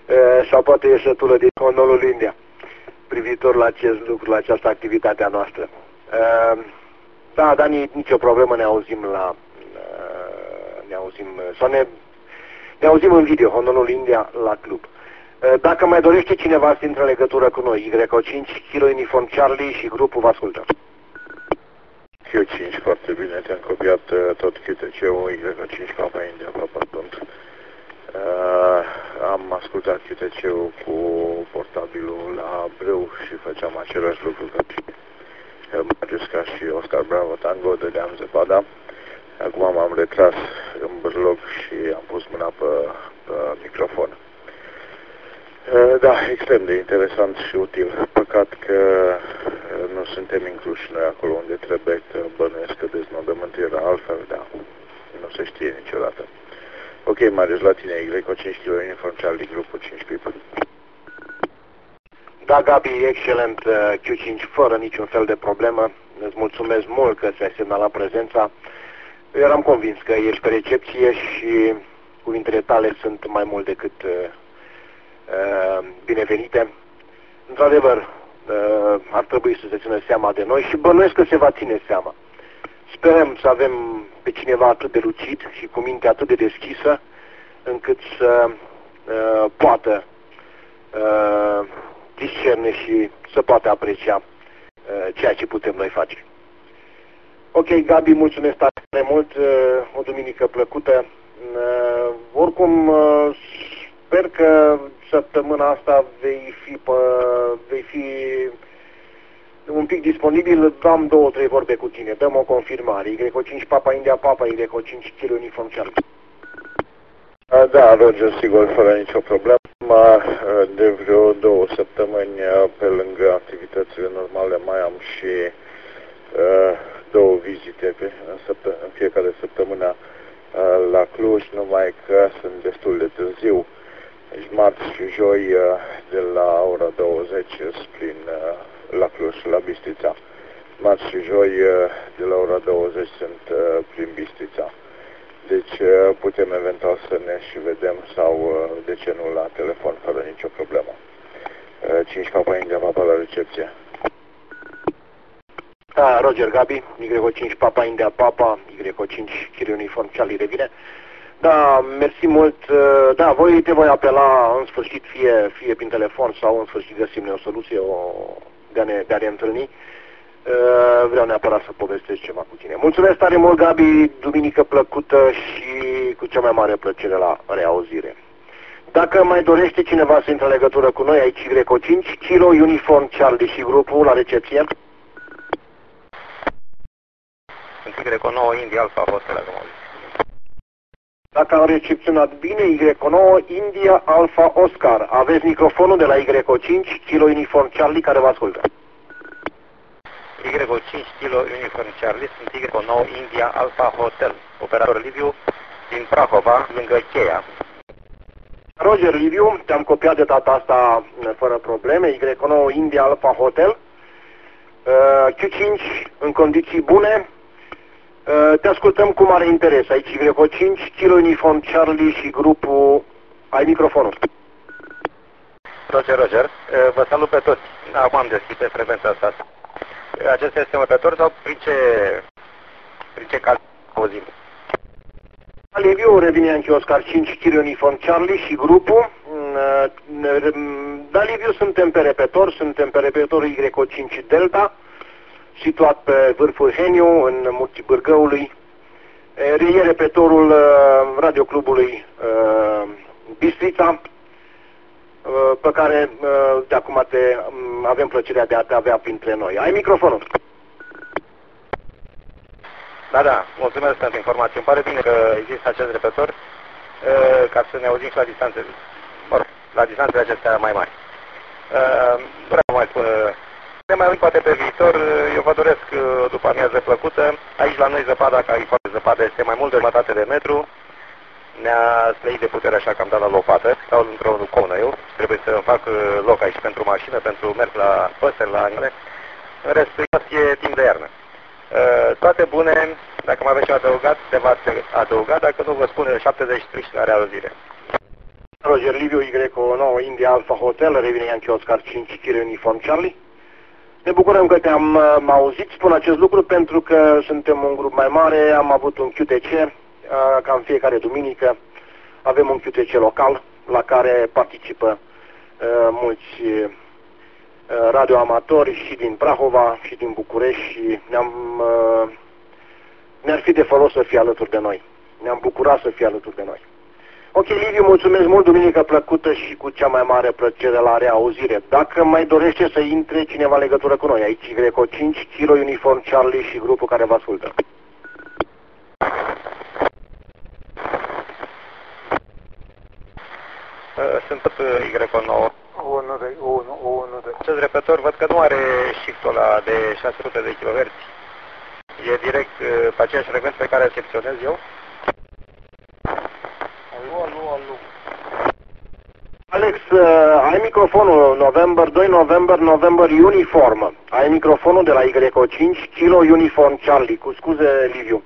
sau poate ieșătură din Honolulu, India, privitor la acest lucru, la această activitate a noastră. Da, Dani, nicio problemă, ne auzim la... ne auzim, sau ne, ne auzim în video, Honolulu, India, la club. Dacă mai dorește cineva să intre în legătură cu noi, Y O cinci, Kilo Uniform Charlie și grupul, vă ascultă. Q cinci, foarte bine, te-am copiat tot Q T C-ul, Y O cinci, Papa India, Papa Pont. Uh, am ascultat Q T C-ul cu portabilul la brâu și făceam același lucru ca și Mariusca și Oscar Bravo Tango, dădeam zăpada. Acum m-am retras în bârlog și am pus mâna pe, pe microfon. Uh, da, extrem de interesant și util. Păcat că nu suntem incluși noi acolo unde trebuie, că bănuiesc că deznodământul era altfel, dar nu se știe niciodată. Ok, Marius, la tine, Y O cinci Kilo Uniform Charlie, grupul cinci people. Da, Gabi, excelent, Q cinci, fără niciun fel de problemă. Îți mulțumesc mult că ți-ai semnalat prezența. Eu eram convins că ești pe recepție și cuvintele tale sunt mai mult decât uh, uh, binevenite. Într-adevăr, uh, ar trebui să se țină seama de noi și bănuiesc că se va ține seama. Sperăm să avem pe cineva atât de lucid și cu minte atât de deschisă încât să uh, poată uh, discerne și să poată aprecia uh, ceea ce putem noi face. Ok, Gabi, mulțumesc tare mult, uh, o duminică plăcută. Uh, oricum, uh, sper că săptămâna asta vei fi, uh, vei fi un pic disponibil, am două, trei vorbe cu tine, dăm o confirmare. Y O cinci Papa India Papa, Y O cinci Kilo Uniform Charlie. Da, Roger, sigur, fără nicio problemă. De vreo două săptămâni, pe lângă activitățile normale, mai am și uh, două vizite pe, în, săptă în fiecare săptămână uh, la Cluj, numai că sunt destul de târziu. Deci marți și joi uh, de la ora douăzeci prin uh, la Cluj, la Bistrița. Marți și joi de la ora douăzeci sunt uh, prin Bistrița. Deci uh, putem eventual să ne și vedem sau uh, de ce nu la telefon, fără nicio problemă. Uh, cinci Papa India Papa la recepție. Da, Roger, Gabi, Y O cinci Papa India Papa, Y O cinci Kilo Uniform Charlie revine. Da, mersi mult. Da, voi te voi apela în sfârșit, fie, fie prin telefon sau în sfârșit găsim o soluție o, de, a ne, de a ne întâlni. Vreau neapărat să povestesc ceva cu tine. Mulțumesc tare mult, Gabi, duminică plăcută și cu cea mai mare plăcere la reauzire. Dacă mai dorește cineva să intre în legătură cu noi, aici Y O cinci, Kilo Uniform Charlie și grupul la recepție. Sunt Y O nouă India Alpha Hotel. Dacă am recepționat bine, Y O nouă India Alpha Oscar. Aveți microfonul de la Y O cinci, Kilo Uniform Charlie, care vă ascultă. Y O cinci, Kilo Uniform Charlie, sunt Y O nouă India Alpha Hotel, operator Liviu din Prahova, lângă Cheia. Roger, Liviu, te-am copiat de data asta fără probleme, Y O nouă India Alpha Hotel, Q cinci în condiții bune. Te ascultăm cu mare interes. Aici Y O cinci, Kilo Uniform Charlie și grupul... Ai microfonul. Roger, Roger. Vă salut pe toți. Acum am deschis pe frecvența asta. Acesta este un operator sau prin ce... prin ce cal auzim? Liviu, revine în Oscar cinci, Kilo Uniform Charlie și grupul. Da, Liviu, suntem pe repetor, suntem pe repetorul Y O cinci Delta, situat pe vârful Heniu, în Munții Bârgăului. E repetorul radioclubului Bistrița, pe care de acum te, avem plăcerea de a te avea printre noi. Ai microfonul. Da, da, mulțumesc pentru informație. Îmi pare bine că există acest repetor ca să ne auzim și la distanțe, mă rog, la distanțele acestea mai mari. Nu vreau mai spun. Ne mai auzim poate pe viitor. Eu vă doresc după amiază plăcută. Aici la noi zăpada, ca e foarte zăpadă, este mai mult de jumătate de metru. Ne-a slăit de putere, așa că am dat la lopată. Stau într-o conă eu. Trebuie să fac loc aici pentru mașină, pentru mers la păsări, la animale. În rest, e timp de iarnă. Toate bune. Dacă mai aveți ceva adăugat, se va adăuga. Dacă nu, vă spun șaptezeci și trei la reauzire. Roger Liviu, Y nouă India Alpha Hotel, revine Yankee Oscar cinci Kilo Uniform Charlie. Ne bucurăm că te-am uh, auzit, spun acest lucru pentru că suntem un grup mai mare, am avut un Q T C, uh, cam fiecare duminică avem un Q T C local la care participă uh, mulți uh, radioamatori și din Prahova și din București și ne-am, uh, ne-ar fi de folos să fie alături de noi. Ne-am bucurat să fie alături de noi. Ok, Liviu, mulțumesc mult, duminică plăcută și cu cea mai mare plăcere la reauzire. Dacă mai dorește să intre cineva în legătură cu noi, aici Y cinci, Kilo Uniform Charlie și grupul care vă ascultă. Sunt tot Y nouă. unu, unu, unu. Acest repetitor văd că nu are shift-ul ăla de șase sute de kilohertz. E direct pe aceeași frecvență pe care îl secționez eu. Alu, alu, alu. Alex, uh, ai microfonul November doi, November, November Uniform. Ai microfonul de la Y cinci, Kilo Uniform Charlie. Cu scuze, Liviu.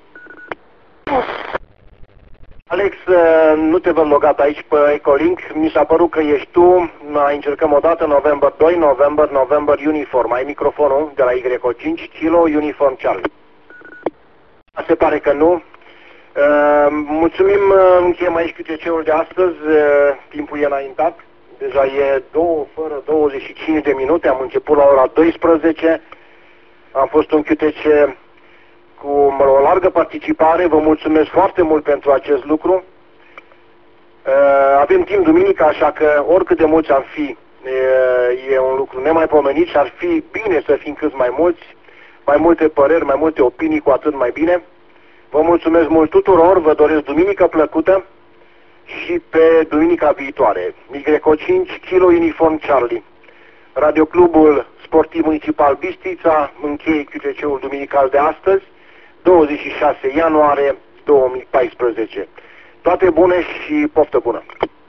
Alex, uh, nu te văd logat aici pe Ecolink. Mi s-a părut că ești tu. Mai încercăm o dată. November doi, November, November Uniform. Ai microfonul de la Y cinci, Kilo Uniform Charlie. Se pare că nu. Uh, mulțumim, uh, încheiem aici Q T C-ul de astăzi, uh, timpul e înaintat, deja e două fără douăzeci și cinci de minute, am început la ora douăsprezece, am fost un Q T C cu o largă participare, vă mulțumesc foarte mult pentru acest lucru. Uh, avem timp duminică, așa că oricât de mulți am fi, uh, e un lucru nemaipomenit și ar fi bine să fim cât mai mulți, mai multe păreri, mai multe opinii, cu atât mai bine. Vă mulțumesc mult tuturor, vă doresc duminică plăcută și pe duminica viitoare. Y cinci, Kilo Uniform Charlie. Radioclubul Sportiv Municipal Bistrița încheie Q T C-ul duminical de astăzi, douăzeci și șase ianuarie două mii paisprezece. Toate bune și poftă bună!